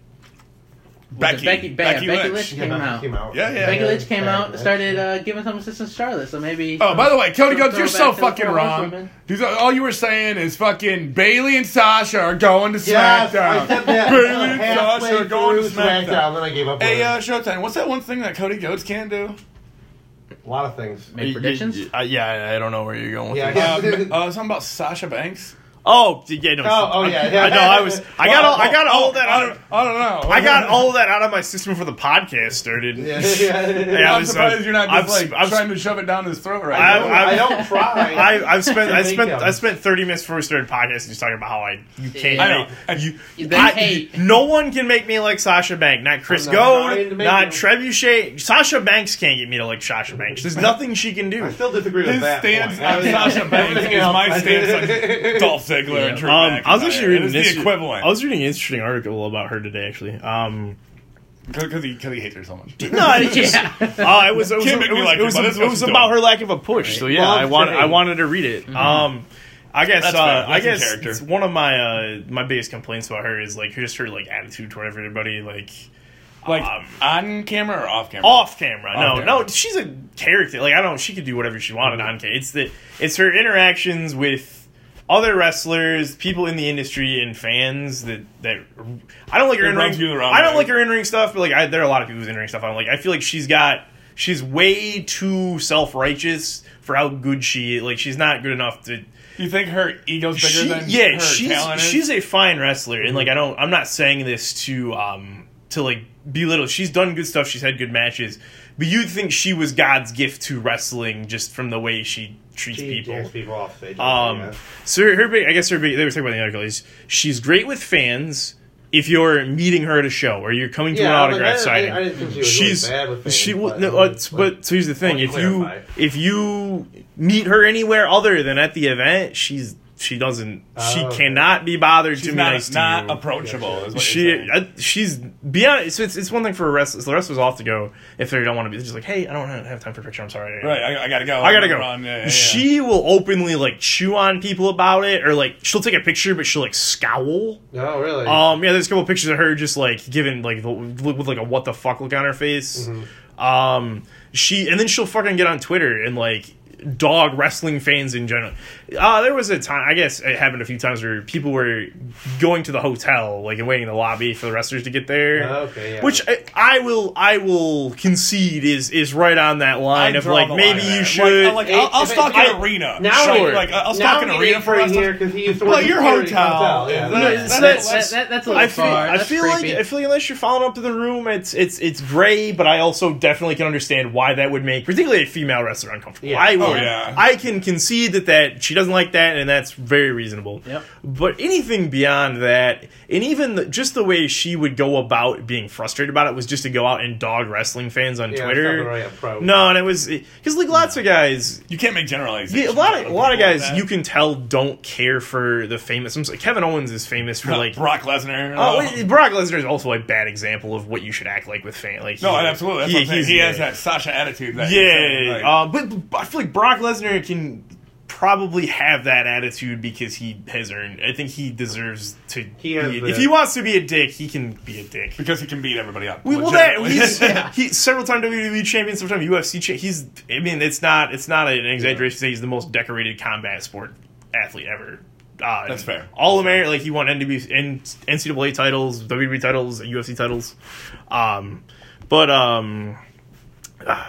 was
Becky,
it Becky, Be-
Becky,
Becky
Lynch.
Lynch
Yeah,
came
Becky
out.
came out.
Yeah, yeah.
Becky Lynch came
Yeah,
out,
yeah.
started uh, giving some assistance to Charlotte. So maybe.
Oh, by the way, Cody
Throw-
Goats, you're
throw
so
back to the
fucking
four
wrong.
horsewomen.
These are, all you were saying is fucking Bailey and Sasha are going to
Yes,
SmackDown.
I said that.
Bailey
uh,
and
halfway
Sasha are going to
through
SmackDown.
Then I gave up.
Hey,
on
uh,
it.
Showtime, what's that one thing that Cody Goats can do?
A lot of things.
Make predictions?
Uh, yeah, I don't know where you're going with
Yeah,
this.
I
Um, uh, something about Sasha Banks.
Oh, yeah, no.
Oh, oh, yeah, yeah.
I know. I was. I got all. I got all of that.
I
Out
don't,
of,
I don't know.
I got all of that out of my system before the podcast started.
Yeah, yeah.
Yeah, I
I'm
was,
surprised
uh,
you're not
I've
just
sp-
like
I've
trying to shove it down his throat right
I-
now.
I-
I don't try.
I, I've spent. I
Make
spent.
them.
I spent thirty minutes before we started podcasting just talking about how I you can't.
Yeah.
I know.
make-
And
You,
They
I-
hate-
no one can make me like Sasha Banks. Not Chris
I'm not trying
Goad.
to make
Not
you.
Trebuchet. Sasha Banks can't get me to like Sasha Banks. There's nothing she can do.
I still disagree with
His
that.
stance
point.
on Sasha Banks
Everything
is
else,
my
I-
stance on Dolph Ziggler and Drew
Um,
McIntyre.
I was actually reading
It is
this.
the equivalent.
I was reading an interesting article about her today. Actually, um,
Because he, cause he hates her so much.
No, it just
Yeah.
uh, it was it was,
Can't
it
make me
was,
like
it
it,
was,
but this is
it
what
was
she's
about
doing.
her lack of a push. So yeah,
Love
I want
to
I
hate.
wanted to read it. Um, I guess
That's
uh,
fair.
I
That's in
guess
character.
it's one of my uh, my biggest complaints about her is like just her like attitude toward everybody, like
Like,
um,
on camera or off camera?
off camera.
Off
No,
camera.
no, she's a character. Like I don't. She could do whatever she wanted on camera. It's the it's her interactions with other wrestlers, people in the industry, and fans that that I don't like her
It
in
rubs
ring.
you the wrong
I don't
way.
like her in ring stuff, but like I, there are a lot of people who's in ring stuff I don't like. I feel like she's got she's way too self righteous for how good she like. She's not good enough to.
You think her ego's bigger
She,
than
yeah,
her
she's
talent is?
she's a fine wrestler, and like I don't. I'm not saying this to um to like belittle. She's done good stuff. She's had good matches, but you'd think she was God's gift to wrestling just from the way she treats
She
people.
takes people off stage.
Um,
yeah.
so her, her big, I guess her big, they were talking about in the article is she's great with fans if you're meeting her at a show or you're coming to
Yeah,
an
like,
autograph
I,
signing.
I, I didn't think she was
she's
really bad with fans,
she
but,
no,
like,
it's, but so here's the thing:
let
if
me
you
clarify.
if you meet her anywhere other than at the event, she's she doesn't she
Oh, okay.
cannot be bothered
She's
to be
not,
nice to
not
you.
approachable. Is what
She,
you're saying.
I, she's beyond. It's, it's it's one thing for a wrestler. The wrestlers off to go if they don't want to be. They're just like, hey, I don't have time for a picture. I'm sorry.
Right, I, I gotta go.
I gotta
I'm
go.
gonna run. Yeah, yeah, yeah.
She will openly like chew on people about it, or like she'll take a picture, but she'll like scowl.
Oh, really?
Um, yeah, there's a couple pictures of her just like giving like the, with like a what the fuck look on her face.
Mm-hmm.
Um, she and then she'll fucking get on Twitter and like dog wrestling fans in general. Uh, there was a time, I guess it happened a few times where people were going to the hotel, like and waiting in the lobby for the wrestlers to get there.
Oh, okay, yeah.
Which I, I will, I will concede is is right on that line
I
of
draw
like
the
maybe
line
you
there.
should.
Like, like, I'll, I'll
If it-
stock
I-
an arena.
now
Sure.
it-
Like I'll
now
stock an
it
arena
ain't
for
right
wrestlers.
here because he used to
Well,
work
your
at Security
hotel.
Yeah.
Is
No,
that-
it's-
that's-
that's-
that's-
that, that's a little
I feel,
far.
I
That's
feel
creepy.
like I feel like unless you're following up to the room, it's it's it's gray. But I also definitely can understand why that would make, particularly a female wrestler, uncomfortable.
Yeah.
I will,
Oh, yeah.
I can concede that that she doesn't like that, and that's very reasonable.
Yep.
But anything beyond that, and even the, just the way she would go about being frustrated about it was just to go out and dog wrestling fans on
Yeah,
Twitter.
it's not the right approach.
No, and it was because like lots of guys.
You can't make generalizations.
Yeah, a lot of a lot of
people
guys
like that.
you can tell don't care for the famous. I'm sorry, Kevin Owens is famous for like
Brock Lesnar.
Oh, wait, Brock Lesnar is also a bad example of what you should act like with fans. Like,
No,
he-
absolutely. That's
he,
what I'm saying.
he's-
He has
yeah.
that Sasha attitude. That you're saying,
Yeah,
like-
uh, but, but I feel like Brock Lesnar can probably have that attitude because he has earned. I think he deserves to.
He has
be,
the-
if he wants to be a dick, he can be a dick.
because he can beat everybody up.
We, well, that
legitimately.
he's he several time W W E champion, several time U F C champion. He's. I mean, it's not. It's not an exaggeration to say he's the most decorated combat sport athlete ever. Uh,
That's fair.
All American, like he won N W N C double A titles, W W E titles, U F C titles. Um, but um, uh,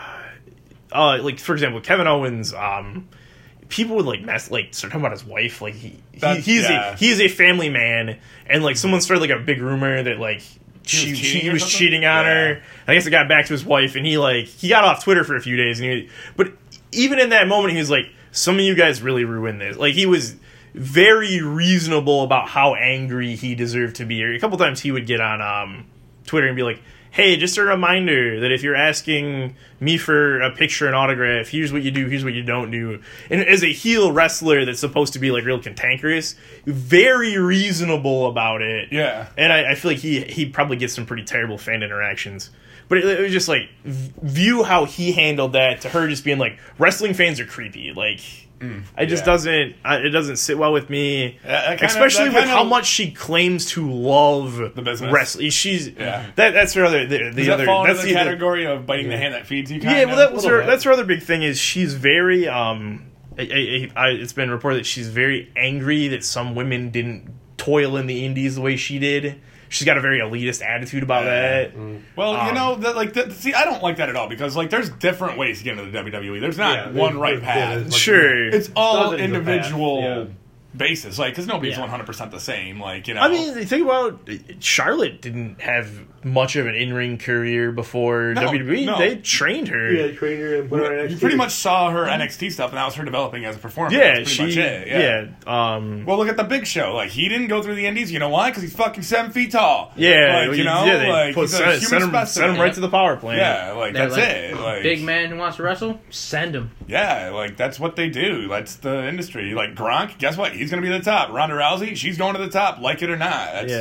uh, like for example, Kevin Owens. Um, people would like mess like start talking about his wife. Like he, he
That's-
he's
yeah.
a he is a family man, and like someone started like a big rumor that like. She,
was
she
cheating or
was
something?
cheating on
Yeah.
her. I guess it got back to his wife, and he like he got off Twitter for a few days. And he, but even in that moment, he was like, "Some of you guys really ruined this." Like he was very reasonable about how angry he deserved to be. A couple times he would get on um, Twitter and be like, "Hey, just a reminder that if you're asking me for a picture and autograph, here's what you do, here's what you don't do." And as a heel wrestler that's supposed to be like real cantankerous, very reasonable about it.
Yeah.
And I, I feel like he he probably gets some pretty terrible fan interactions. But it, it was just like v- view how he handled that to her just being like wrestling fans are creepy. Like it just
yeah.
doesn't I, it doesn't sit well with me,
that kinda-
especially
that
with
kinda-
how much she claims to love
The business.
wrestling. She's
Yeah.
that that's her other the, the
Does that
other
fall
that's
into the
other-
category of biting the hand that feeds you?
yeah,
Kind
well, that
of?
was
Little
her.
bit.
That's her other big thing is she's very. Um, I, I, I, it's been reported that she's very angry that some women didn't toil in the indies the way she did. She's got a very elitist attitude about that.
Well, you
Um,
know, that, like, that, see, I don't like that at all because, like, there's different ways to get into the W W E. There's not
Yeah,
one
there's-
right
there's-
path.
there's-
Sure,
It's all
Dozens of
individual
paths, yeah.
basis, like, because nobody's
Yeah.
one hundred percent the same. Like, you know,
I mean, think about Charlotte didn't have much of an in-ring career before
No,
W W E.
no.
They trained her.
Yeah, trainer and put her on N X T.
you pretty much saw her N X T stuff, and that was her developing as a performer.
Yeah,
That's
she.
pretty much it. Yeah.
yeah. Um,
Well, look at the Big Show. Like, he didn't go through the Indies. You know why? Because he's fucking seven feet tall.
yeah,
like, you know,
yeah, they
like
put,
he's a
send,
human
send him,
specimen.
send him right to the power plant.
Yeah, like
They're
that's
like,
it. Like,
Big man who wants to wrestle, send him.
Yeah, like that's what they do. That's the industry. Like Gronk, guess what? He's gonna be the top. Ronda Rousey, she's going to the top, like it or not. That's,
Yeah.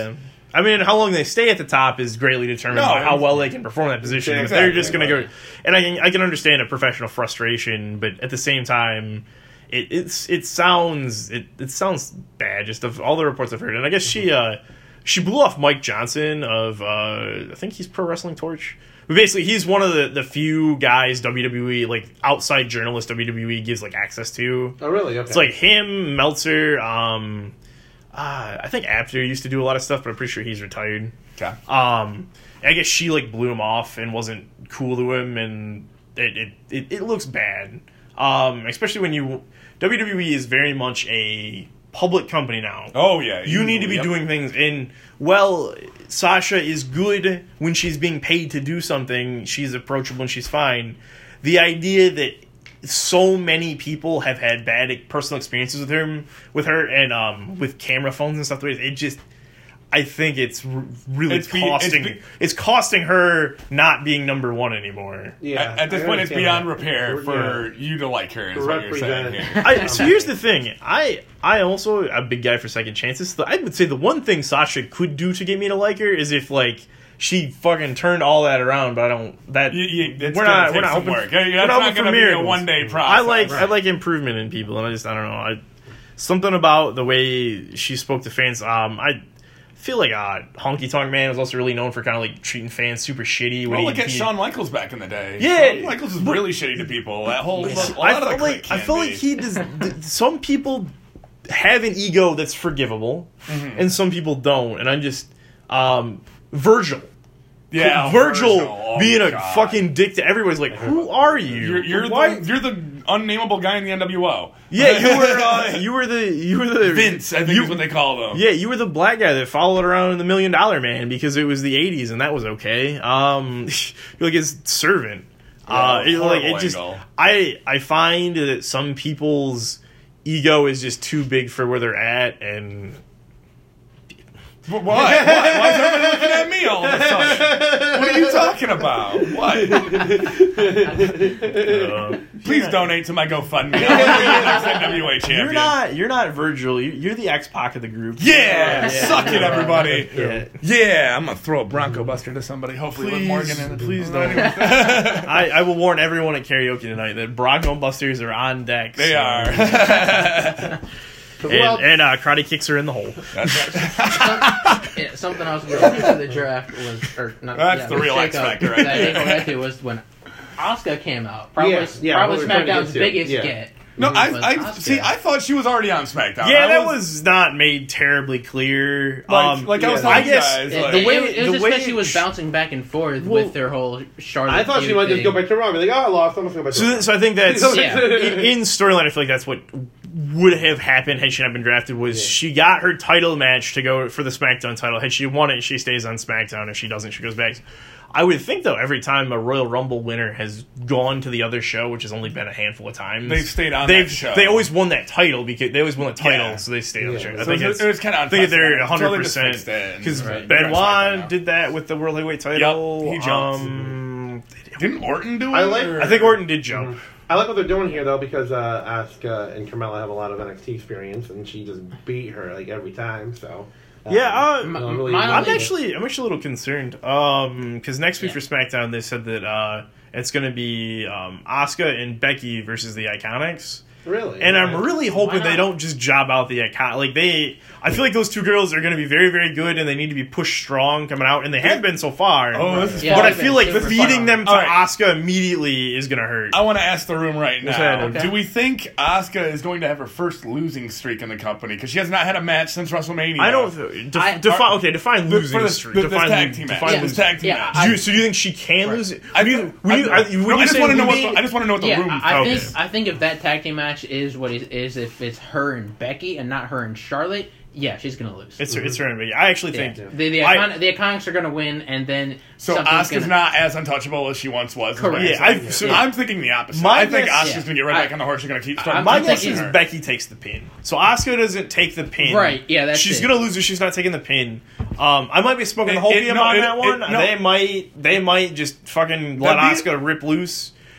I mean, how long they stay at the top is greatly determined
No,
by how well they can perform that position. If they're
exactly,
just going to
right.
go, and I can I can understand a professional frustration, but at the same time, it it's it sounds it, it sounds bad. Just of all the reports I've heard, and I guess she uh she blew off Mike Johnson of uh I think he's Pro Wrestling Torch. But basically, he's one of the, the few guys W W E, like, outside journalists W W E gives, like, access to.
Oh, really? Okay.
It's like him, Meltzer, um, uh, I think Apter used to do a lot of stuff, but I'm pretty sure he's retired.
Okay.
Um, I guess she, like, blew him off and wasn't cool to him, and it, it, it, it looks bad. Um, especially when you... W W E is very much a public company now.
Oh, yeah.
You need to be
Yep.
doing things in... Well, Sasha is good when she's being paid to do something. She's approachable and she's fine. The idea that so many people have had bad personal experiences with her, with her, and um, with camera phones and stuff, it just... I think it's r- really
It's be-
costing...
it's
It's,
be-
costing her not being number one anymore.
yeah.
At, at this
I
point, it's
understand
beyond
that.
repair for
Yeah.
you to like her, is what you're saying
Represent.
here.
I, so here's the thing. I I also a big guy for second chances. I would say the one thing Sasha could do to get me to like her is if like she fucking turned all that around. But I don't. That
You, you, it's
we're
gonna
not
take
we're not
some
hoping.
work. Yeah,
we're
That's
not
not
hoping for
going to be a
miracles.
one-day
I
process.
like I like improvement in people, and I just I don't know. I something about the way she spoke to fans. Um, I. feel like uh, Honky Tonk Man was also really known for kind of like treating fans super shitty. When
Well,
he,
look at
he,
Shawn Michaels back in the day.
Yeah,
Shawn Michaels is
but-
really shitty to people. That whole, a lot
I
of the
feel
clique
like I
can
feel
be.
like he does. th- Some people have an ego that's forgivable,
Mm-hmm.
and some people don't. And I'm just um, Virgil.
yeah,
Virgil,
Oh,
being a
God.
fucking dick to everybody's like, who are you?
You're, you're
Why?
the you're the unnameable guy in the N W O.
yeah, you were. Uh, you were the. You were the
Vince, I think
you,
is what they call them.
Yeah, you were the black guy that followed around in the Million Dollar Man because it was the eighties and that was okay. Um, you're like his servant. uh, it, like it
horrible
just,
angle.
I I find that some people's ego is just too big for where they're at, and
Why? Why? Why is everybody looking at me all of a sudden? What are you talking about? What?
uh,
Please donate to my GoFundMe. I want to be the next N W A champion.
you're not you're not Virgil. You- You're the X Pac of the group.
Yeah, suck it, everybody.
Yeah.
Yeah, I'm gonna throw a Bronco Buster to somebody. Hopefully, with
Please,
Morgan in it.
please don't. I, I will warn everyone at karaoke tonight that Bronco Busters are on deck.
They
so-
are.
And,
Well,
and uh, karate kicks are in the hole.
That's right.
Yeah, something else going into the draft was, or not,
That's
yeah,
the real
shakeup
X factor right
that I didn't
there.
get to was when Asuka came out. Probably,
Yeah, yeah,
probably
what we're trying to
SmackDown's
get to.
biggest
Yeah.
get.
No, I,
was
I
Asuka.
see. I thought she was already on SmackDown.
Yeah,
I
that was not made terribly clear.
like,
um,
like I was
yeah.
telling
I guess
you guys.
It,
Like,
the
it-
way-
it, was
the
just
way
because she was
sh-
bouncing back and forth
Well,
with their whole Charlotte.
I thought she
feud
might just
thing.
go back to Raw. Be like, oh, I lost. I'm just going back to
So,
Raw.
th- so I think that's
Yeah.
in, in storyline. I feel like that's what would have happened had she not been drafted. Was
Yeah.
she got her title match to go for the SmackDown title? Had she won it, she stays on SmackDown. If she doesn't, she goes back. I would think though, every time a Royal Rumble winner has gone to the other show, which has only been a handful of times,
They've stayed on
they've,
that show.
They always won that title because they always won the title,
Yeah.
so they stayed on the
Yeah.
show. I
So
think
it was-
it's,
it was kinda
I think they're
unprecedented.
hundred
So they just
percent
fixed it and-
because
right.
Benoit
Right.
did that with the World Heavyweight title.
Yep, he jumped.
Um,
Didn't Orton do it?
I like-
or-
I think Orton did jump.
I like what they're doing here though because uh, Asuka and Carmella have a lot of N X T experience, and she just beat her like every time. So um,
Yeah, uh,
M-
I don't really-
my
I'm
only-
actually I'm actually a little concerned um because next week
Yeah.
for SmackDown they said that uh it's going to be um Asuka and Becky versus the Iconics,
really,
and I'm
Right.
really hoping
Why
they
not?
don't just job out the Icon. Like they, I feel like those two girls are going to be very very good and they need to be pushed strong coming out, and they have been so far.
Oh, this is
Yeah,
but I
they've
feel
been
like
super
feeding
fun.
them to
All right.
Asuka immediately is going to hurt.
I want to ask the room right
What's
now.
that?
Do we think Asuka is going to have her first losing streak in the company? Because she has not had a match since WrestleMania.
I don't def-
I-
define. Okay, define
The-
losing
for this,
streak.
this, this
define
tag
lo-
team match.
define
Yeah, this
losing-
tag team
Yeah,
match.
Do you, so you think she can lose it?
I,
When you, when you,
I,
when
no,
you
I just
say
want to know what
losing-
the, I just want to know what the
Yeah,
room.
I, I
Okay.
think I think if that tag team match is what it is, if it's her and Becky and not her and Charlotte, yeah, she's gonna lose.
It's it's her and me. I actually
yeah.
think
the the,
I-
icon, the Iconics are gonna win, and then
So
something's
Asuka's
gonna,
not as untouchable as she once was. is what
Correct.
you're
Yeah,
saying.
I've- so-
I'm thinking the opposite.
My
I think
guess-
Asuka's
yeah.
going to get right
I-
back on the horse. She's going to keep
I'm-
starting.
my
I'm
guess
thinking
is
her.
Becky takes the pin. So Asuka doesn't take the pin.
Right, yeah, that's
she's
it.
gonna lose if she's not taking the pin. Um, I might be smoking
It-
the hopium
it- no,
on
it-
that
it-
one.
no.
they might they might just fucking let
That'd be-
Asuka rip loose.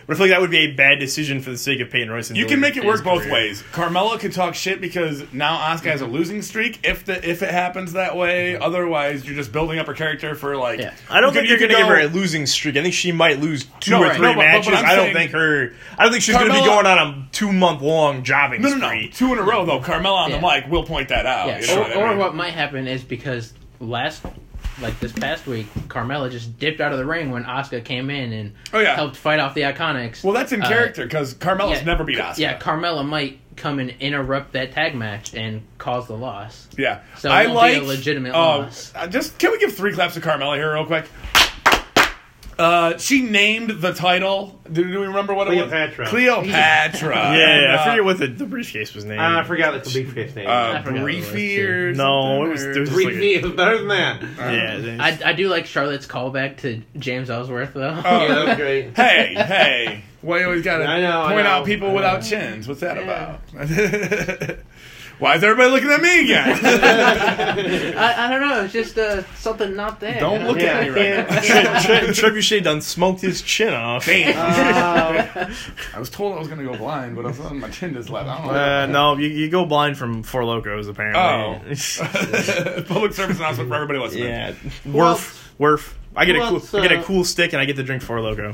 But I feel like that would be a bad decision for the sake of Peyton Royce.
You can make it work
his
both
career.
ways. Carmella can talk shit because now Asuka has a losing streak if the if it happens that way. Otherwise, you're just building up her character for like.
Yeah.
I don't
you
think
could-
you're
you
going to
could
give her a losing streak. I think she might lose two
No,
or
right.
three
No, but- but-
matches.
but I'm
I don't
saying-
think her. I don't think she's going to be
Carmella-
going on a two month long jobbing
No, no, no.
spree.
Two in a row, though. Carmella on the
Yeah.
mic will point that out.
Yeah.
You know
Or,
what I
or
mean?
what might happen is because last, like this past week, Carmella just dipped out of the ring when Asuka came in and
Oh, yeah.
helped fight off the Iconics.
Well, that's in
Uh,
character because Carmella's
yeah,
never beat Asuka.
Yeah, Carmella might come and interrupt that tag match and cause the loss.
Yeah.
So it
I
won't
like
be a legitimate
uh,
loss.
uh, Just can we give three claps to Carmella here real quick? Uh, she named the title. Do, do we remember what
Cleopatra.
it was? Cleopatra.
Yeah,
And,
I
uh,
forget what the, the briefcase was named.
Uh, I forgot the briefcase name.
Uh,
I forgot what it was,
Briefy
too.
or
No, it was-
something,
it was
or-
just like
Briefy is better than that.
yeah, they-
I, I do like Charlotte's callback to James Ellsworth, though.
Oh.
Yeah, that was great.
Hey, hey. Why you always gotta
I know, I
point
know.
out people
I
without
know.
chins? What's that
Yeah.
about? Why is everybody looking at me again?
I, I don't know. It's just uh, something not there.
Don't look
Yeah,
at me right now.
Tre- Tre- Trebuchet done smoked his chin off.
Damn.
Uh,
I was told I was gonna go blind, but I was on my chin just left. I don't know.
Uh, no, you, you go blind from Four Locos, apparently.
Oh. Public service announcement for everybody listening.
Yeah.
Well-
Werf. Werf. I get,
Who
a cool,
else,
I get a
uh,
cool stick and I get to drink Four Loco.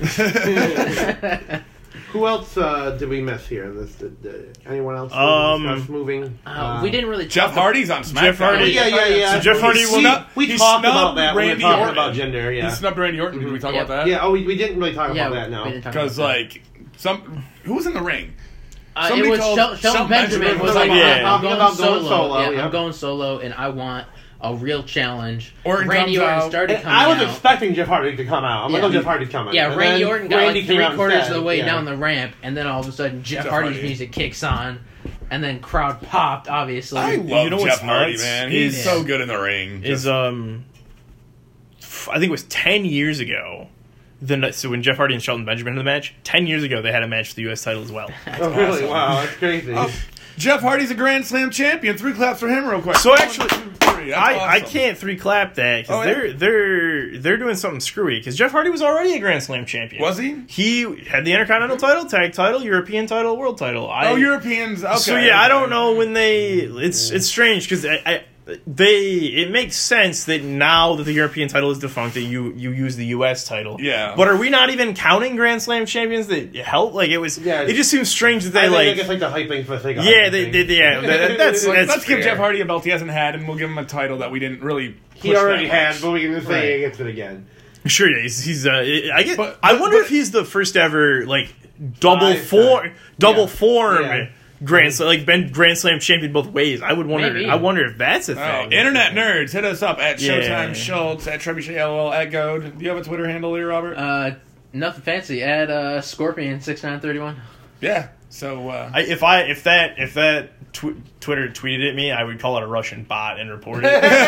who else uh, did we miss here? This, did, did anyone else
Um,
discuss moving?
Uh, we didn't really.
Jeff
talk about-
Hardy's on SmackDown.
Jeff Hardy-
Oh, yeah, yeah, yeah.
So Jeff Hardy
we,
will
we,
not-
we
he
talked about
snubbed
that when we
Randy
were talking
Orton.
about gender.
He
Yeah,
snubbed Randy Orton. Did we talk
Yeah.
about that?
yeah. Oh, we, we didn't really talk
Yeah,
about that.
we
No,
didn't talk
Because
about that.
like some who was in the ring?
Uh, it
Somebody
was
called
Shel- Shelton
Shelton
Benjamin,
Benjamin
was
was
like,
like,
yeah.
I'm, I'm
Talking
going
about
solo.
going solo,
Yeah,
yeah.
I'm going solo, and I want a real challenge.
Orton
Randy
comes
Orton
out.
started
And
coming
I was
out.
expecting Jeff Hardy to come out. I'm like,
Yeah.
oh, Jeff Hardy's coming.
Yeah,
And
Randy
then
Orton got
Randy
like
came
three
out
quarters
instead.
of the way
Yeah.
down the ramp, and then all of a sudden Jeff,
Jeff
Hardy's
Hardy.
music kicks on, and then crowd popped. Obviously,
I love
You know
Jeff
what's
Hardy,
nuts
man. He's
is-
so good in the ring.
Is, um, f- I think it was ten years ago. The, so when Jeff Hardy and Shelton Benjamin had the match, ten years ago they had a match for the U S title as well.
Oh, really?
awesome.
Wow, that's crazy.
Oh, Jeff Hardy's a Grand Slam champion. Three claps for him, real quick.
So
One,
actually,
two, three. That's
I, I
awesome.
can't three clap that because
Oh, yeah?
they're they're they're doing something screwy because Jeff Hardy was already a Grand Slam champion.
Was he?
He had the Intercontinental title, Tag title, European title, World title. I,
Oh, Europeans. Okay.
So yeah, I don't know when they. It's it's strange because I, I they it makes sense that now that the European title is defunct that you you use the U S title.
Yeah.
But are we not even counting Grand Slam champions that help? Like it was.
Yeah.
It just seems strange that they
I think
like.
it's like the hyping for the sake of
Yeah,
hyping
they,
thing.
they, yeah. That, that's
Like,
that's
let's give
fair.
Jeff Hardy a belt he hasn't had, and we'll give him a title that we didn't really.
He
push
already
that
had,
much.
but we can just say
Right.
he gets it again.
Sure, yeah, he's, he's uh, I get.
But-
I
but-
wonder
but-
if he's the first ever like double
Five
form,
time.
double
Yeah.
form
Yeah.
Grand Slam, like been Grand Slam champion both ways. I would wonder.
Maybe.
I wonder if that's a
Oh,
thing.
internet nerds, hit us up at
Yeah.
Showtime Schultz, at Trebuchet L O L, at Goad. Do you have a Twitter handle here, Robert?
uh, nothing fancy. Add uh, Scorpion six nine thirty one.
yeah. So, uh,
I, if I if that if that tw- Twitter tweeted at me, I would call it a Russian bot and report it.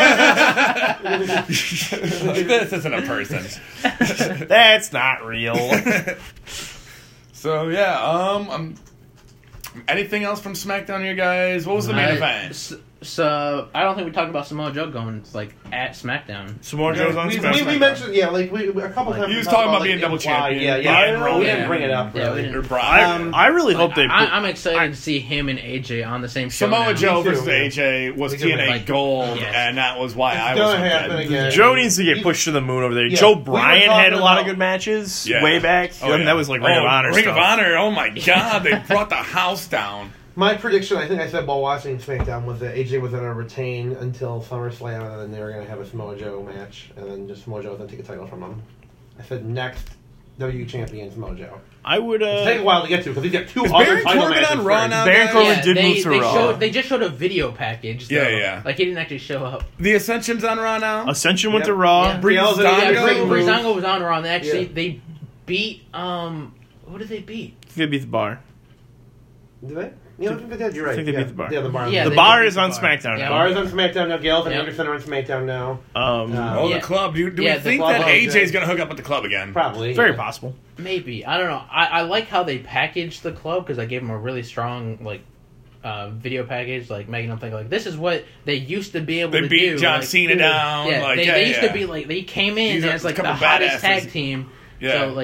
this isn't a person.
That's not real.
So, yeah, um, um, anything else from SmackDown here, guys? What was the main
Uh,
event?
s- So I don't think we talked about Samoa Joe going like at SmackDown.
Samoa
Yeah,
Joe's on
we-
We,
SmackDown.
we mentioned, yeah, like we, we- a couple
Like,
times.
he
we
was
talked
talking about
like,
being double
why-
champion.
Yeah, yeah.
Brian
we
Rowan.
didn't bring it up.
Yeah, we
really.
didn't.
Or Brian.
Um,
I, I really hope they. Put,
I, I'm excited to see him and A J on the same show.
Samoa
now.
Joe
Me too,
versus
yeah.
A J was
We
T N A
can
make-
gold,
Yes.
and that was why
It's
I was
gonna
so
happen
dead.
again.
Joe needs to get
You-
pushed to the moon over there.
Yeah,
Joe
we were
Bryan had
talking
a lot of
about-
good matches
Yeah.
way back.
Oh,
I mean,
yeah.
that was like Ring
Oh,
of Honor
Ring
stuff.
of Honor, oh my god, they brought the house down.
My prediction, I think I said while watching SmackDown, was that A J was going to retain until SummerSlam, and then they were going to have a Samoa Joe match, and then just Samoa Joe was going to take a title from him. I said next W W E champion Samoa Joe.
I would.
It's taking a
Uh,
while to get to because he's got two
Is
other
Baron
title
Corbin
matches
on Raw
first.
now?
Baron
guys?
Corbin
Yeah,
did
they,
move to
they
Raw.
Showed, they just showed a video package.
Yeah,
though.
yeah.
Like he didn't actually show up.
The Ascension's on Raw now.
Ascension went
Yep.
to Raw.
Yeah.
Breezango.
Yeah,
Yeah, Bri-
Breezango.
Breezango was on Raw, and they actually
Yeah.
they beat um who did they beat?
They beat the Bar.
Did they? Yeah, I think they did. You're right.
I think they
yeah.
beat the Bar.
Yeah, the bar.
Yeah,
The
they
Bar
did
is
beat
on
the Bar.
SmackDown
Yeah.
now.
Bar is on SmackDown now. Gales and
Yep.
Anderson are on SmackDown now.
Um,
Uh,
Oh,
Yeah.
the club. Do, do
Yeah,
we
the
think
club
that
owns
A J's
it.
going to hook up with the club again?
Probably.
very
yeah.
possible.
Maybe I don't know. I, I like how they packaged the club because I gave them a really strong like uh, video package, like making them think like this is what they used to be able
They
to
beat
do.
John
like,
Cena down.
Yeah,
like,
they,
yeah,
they used
yeah.
to be like they came in
These are
as like
a
the
couple
hottest
badasses.
tag team.
Yeah.
So like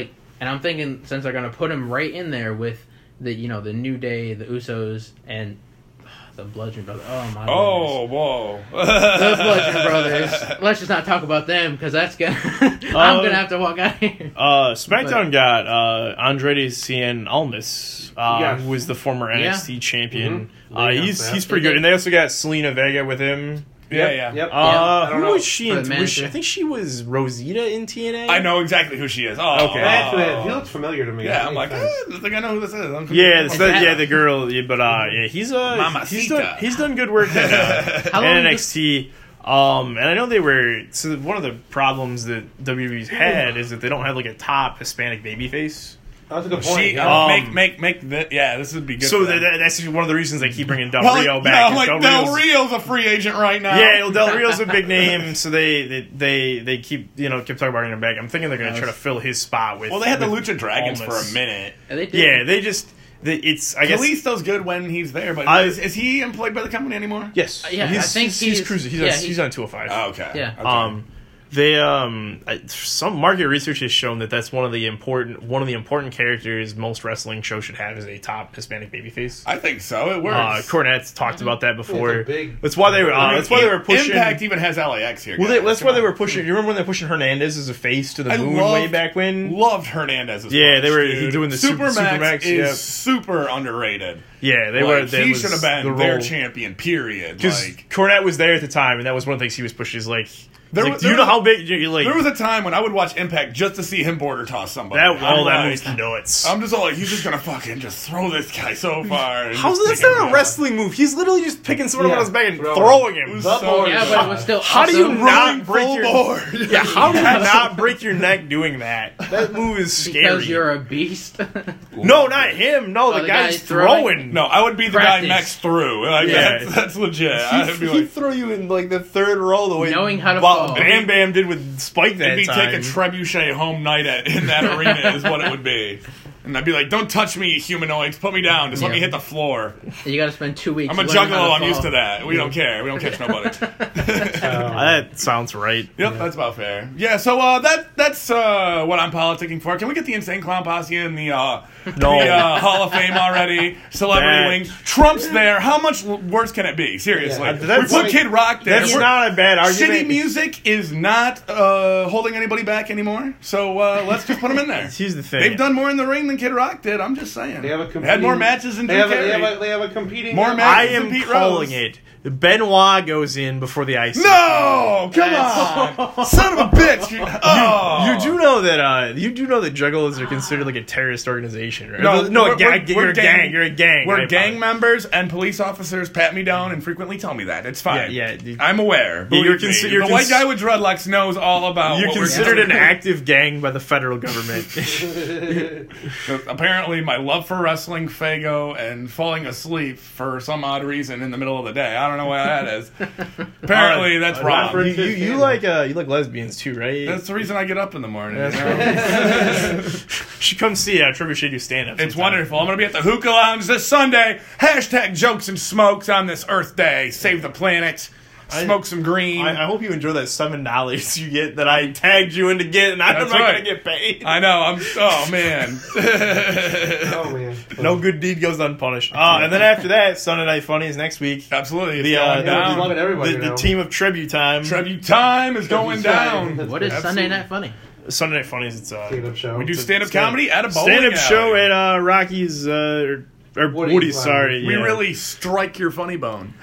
And I'm thinking since they're gonna put him right in there with the you know the New Day, the Usos, and the Bludgeon Brothers. Oh my!
Oh, whoa!
The Bludgeon Brothers. Let's just not talk about them because that's gonna. I'm
Uh,
gonna have to walk out here.
Uh, SmackDown got uh, Andrade Cien Almas, uh,
Yes.
who was the former N X T champion.
Mhm.
Uh,
They
he's
announced
he's
that.
pretty good, and they also got Selena Vega with him.
Yeah, yeah.
Yep.
Uh,
I don't
who
know.
was she?
For
In,
the
was she?
manager.
I think she was Rosita in T N A.
I know exactly who she is. Oh,
Okay.
That's
oh.
it. He looks familiar to me.
Yeah,
That
I'm like,
makes
eh,
sense.
I think I know who this is. I'm
Yeah, it's
confused.
the,
that-
yeah, the girl. Yeah, but uh, yeah, he's uh,
Mamacita.
he's done he's done good work at uh,
How long
N
does-
X T. Um, and I know they were. So one of the problems that W W E's had is that they don't have like a top Hispanic babyface.
That's a good point.
She,
yeah.
uh, make
Um,
make make the, yeah. This would be good.
So
for
that,
them.
that- that's one of the reasons they keep bringing Del
Well,
Rio
yeah,
back.
I'm
is
like
Del
Del
Rio's-
Rio's a free agent right now.
Yeah, well, Del Rio's a big name, so they they they, they keep you know keep talking about bringing him back. I'm thinking they're going to try to fill his spot with.
Well, they had the
with
Lucha Dragons
Almas.
for a minute.
And they did.
Yeah, they just they, it's I guess
Kalisto's good when he's there, but
I-
is, is he employed by the company anymore?
yes,
Yeah,
he's,
I think
he's, he's
he's-
cruising. He's,
yeah,
on,
he's-
he's on two oh five.
Oh, okay.
Yeah.
Okay.
Um, they um, I- some market research has shown that that's one of the important one of the important characters most wrestling shows should have is a top Hispanic babyface.
I think so. It works.
Uh, Cornette's talked about that before.
It's a big-
that's why they were.
I
Uh,
mean,
that's why they were pushing.
Impact even has L A X here.
Well, they,
guys.
that's
Come
why they
on.
were pushing. You remember when they were pushing Hernandez as a face to the
I
moon
loved-
way back when?
Loved Hernandez. As
Yeah,
much,
they were
dude.
doing the Super-
Supermax
Supermax,
is
yeah.
super underrated.
Yeah, they
Like,
were. That
he
was
should have
the
been their
role.
champion. Period.
Because
Like
Cornette was there at the time, and that was one of the things he was pushing. Is like,
There
like
was-
do you
there
know
was-
how big you like
there was a time when I would watch Impact just to see him border toss somebody.
that?
I'm
All that
like-
moves nuts.
I'm just all like, he's just gonna fucking just throw this guy so far. and
How's
just
that's
take him
not a
down.
wrestling move? He's literally just picking someone
Yeah,
up on his back and
throw
throwing
It
him.
was
The
so
board.
Yeah, but it was still.
How do you
awesome
not
Rolling
break
full
your
board.
Yeah, how do you not break your neck doing that? That move is scary.
because you're a beast.
no, not him. No,
Oh,
the,
the
guy's
guy's throwing?
throwing.
No, I would be the
Practice.
guy next through. Like,
Yeah.
that's, that's legit. I'd
He'd,
be
he'd
like,
throw you in like the third row the way
Knowing how to
Ba-
fall.
Bam Bam did with Spike that
it'd be
time.
take a trebuchet home night at, in that arena is what it would be. And I'd be like, don't touch me, humanoids. Put me down. Just let
Yeah.
me hit the floor.
You got to spend two weeks.
I'm a
learning how to
juggalo. I'm
fall.
used to that. We don't care. We don't catch nobody.
that sounds right.
Yep, that's about fair. Yeah, so uh, that that's uh, what I'm politicking for. Can we get the Insane Clown Posse in the, uh,
No.
the uh, Hall of Fame already? Celebrity
That-
Wing. Trump's there. How much l- worse can it be? Seriously.
Yeah,
we
that's-
put Kid Rock there.
That's
We're-
not a bad argument.
Shitty music is not uh, holding anybody back anymore. So uh, let's just put them in there.
Here's the thing.
They've done more in the ring than Kid Rock did. I'm just saying.
They have a
They
competing,
had more matches than
they
Drew
have, a, they, have
Carey.
a, they have a competing.
More
I
matches than
am
Pete
calling
Rose.
it. Benoit goes in before the ice.
No, come
That's-
on, son of a bitch! You, oh.
You do know that uh, you do know that Juggalos are considered like a terrorist organization, right?
No,
no,
we're-
a gang,
we're-
you're
we're
a gang.
gang-
You're a gang.
We're
I
gang
apologize.
members, and police officers pat me down and frequently tell me that. It's fine.
Yeah, yeah, dude.
I'm aware. Believe
you're
me.
consi- you're
the white
cons-
guy with dreadlocks knows all about.
You're
what
considered
we're
an active gang by the federal government.
Apparently, my love for wrestling, Fago, and falling asleep for some odd reason in the middle of the day. I don't know why that is. Apparently,
Uh,
that's
uh,
wrong.
You, you, you like uh, you like lesbians too, right?
That's the reason I get up in the morning. you
That's
know?
Should come see uh, Trebuchet do stand up.
It's wonderful. I'm going to be at the Hookah Lounge this Sunday. Hashtag jokes and smokes on this Earth Day. Save the planet. Smoke some green.
I, I hope you enjoy that seven dollars you get that I tagged you in to get, and I'm
That's
not
right.
gonna get paid.
I know. I'm. Oh man.
Oh man.
No good deed goes unpunished. Uh, and then after that, Sunday Night Funny is next week.
Absolutely. It's
The, uh,
going
the-
down.
Love it, everybody.
The, the
now.
team of Tribute Time.
Tribute time is going
time.
down.
What is
Absolutely.
Sunday Night Funny?
Sunday Night Funny is it's uh,
Stand-up show.
We do
It's a
stand up
stand-
comedy at a bowling
stand up
alley.
show at uh, Rocky's uh, or, or
Woody's
Woody's.
Lounge.
Sorry,
We
yeah.
really strike your funny bone.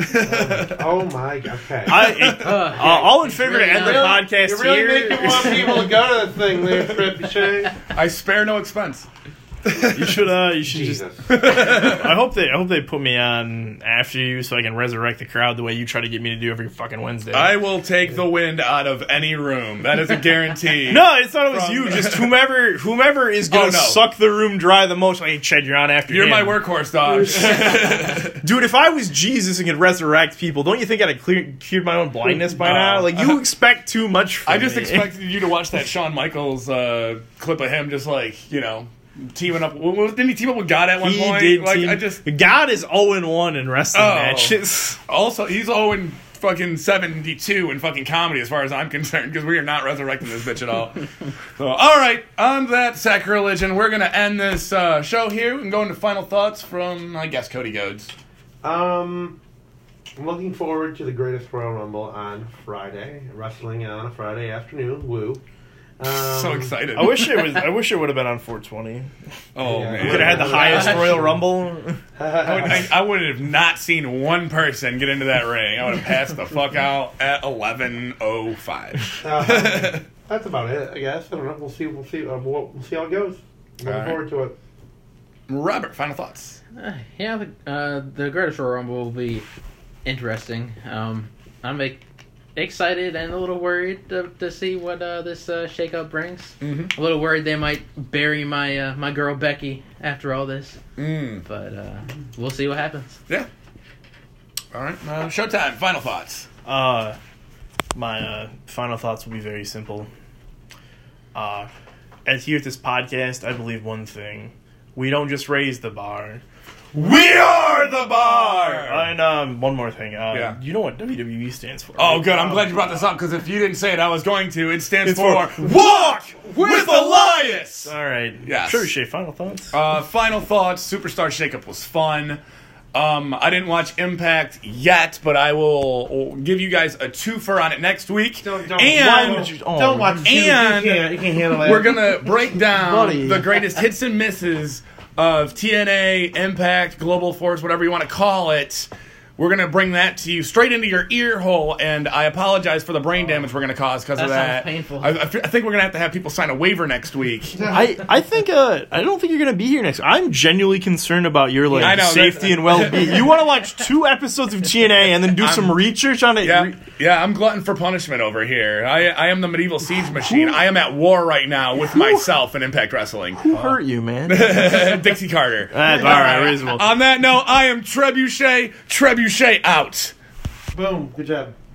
Oh my god. Okay.
I, it, uh, all in favor to
Really
end the
not.
podcast
You're really
here.
making want people to go to that thing there, Trebuchet.
I spare no expense.
You should. Uh, you should
Jesus.
just. I hope they. I hope they put me on after you, so I can resurrect the crowd the way you try to get me to do every fucking Wednesday.
I will take the wind out of any room. That is a guarantee.
no, it's not always
From-
you. Just whomever, whomever is gonna
Oh, no.
suck the room dry the most. Like, hey, Ched, you're on after
You're
him.
my workhorse, dog.
Dude, if I was Jesus and could resurrect people, don't you think I'd have clear, cured my own blindness by
No.
now? Like, you expect too much from
I just
me.
expected you to watch that Shawn Michaels uh, clip of him just like, you know, teaming up. What, what- didn't he team up with God at one
He
point?
did.
Like,
team-
I just
God is oh and one in wrestling
Oh.
matches.
also he's oh and fucking seventy-two in fucking comedy as far as I'm concerned, because we are not resurrecting this bitch at all. So, all right, on that sacrilegion, we're going to end this uh, show here. We can go into final thoughts from, I guess, Cody Goads.
Um, I'm looking forward to the Greatest Royal Rumble on Friday. Wrestling on a Friday afternoon. Woo. Um,
So excited.
I wish it was. I wish it would have been on four twenty.
Oh,
Yeah.
man.
We could have had the highest Royal Rumble.
I would, I, I would have not seen one person get into that ring. I would have passed the fuck out at eleven oh five.
uh, that's about it, I guess. I don't know. We'll see. We'll see. Uh, we'll, we'll see how it goes. Looking
All right.
forward to it.
Robert, final thoughts.
Uh, yeah, the, uh, the Greatest Royal Rumble will be interesting. Um, I'm e- excited and a little worried to, to see what uh, this uh, shakeup brings.
Mm-hmm.
A little worried they might bury my uh, my girl Becky after all this,
Mm.
but uh, we'll see what happens.
Yeah. All right. Uh, Showtime. Final thoughts.
Uh, my uh, final thoughts will be very simple. Uh, as here at this podcast, I believe one thing: we don't just raise the bar.
We are the bar.
And um, one more thing. Uh,
Yeah.
You know what W W E stands for?
Oh,
right?
good. I'm
Um,
glad you brought this up, because if you didn't say it, I was going to. It stands
It's
for,
for
Walk with Elias.
All right.
Yes.
Sure, Shay. Final thoughts.
Uh, final thoughts. Superstar Shakeup was fun. Um, I didn't watch Impact yet, but I will, will give you guys a twofer on it next week.
Don't, don't,
and
why
would you- oh,
don't watch two.
and
you, can't, you can't handle that.
we're gonna break down
Buddy.
the greatest hits and misses of T N A, Impact, Global Force, whatever you want to call it. We're going to bring that to you straight into your ear hole, and I apologize for the brain damage we're going to cause because of
That sounds
that.
painful.
I, I f- I think we're going to have to have people sign a waiver next week.
I, I think uh I don't think you're gonna be here next. I'm genuinely concerned about your like
I know,
safety
that-
and well being. You want to watch two episodes of T N A and then do some research on it?
Yeah,
Re-
yeah, I'm glutton for punishment over here. I, I am the medieval siege machine. I am at war right now with myself in Impact Wrestling.
Who hurt you, man?
Dixie Carter.
That's all right, reasonable.
On that note, I am Trebuchet. Trebuchet out.
Boom. Good job.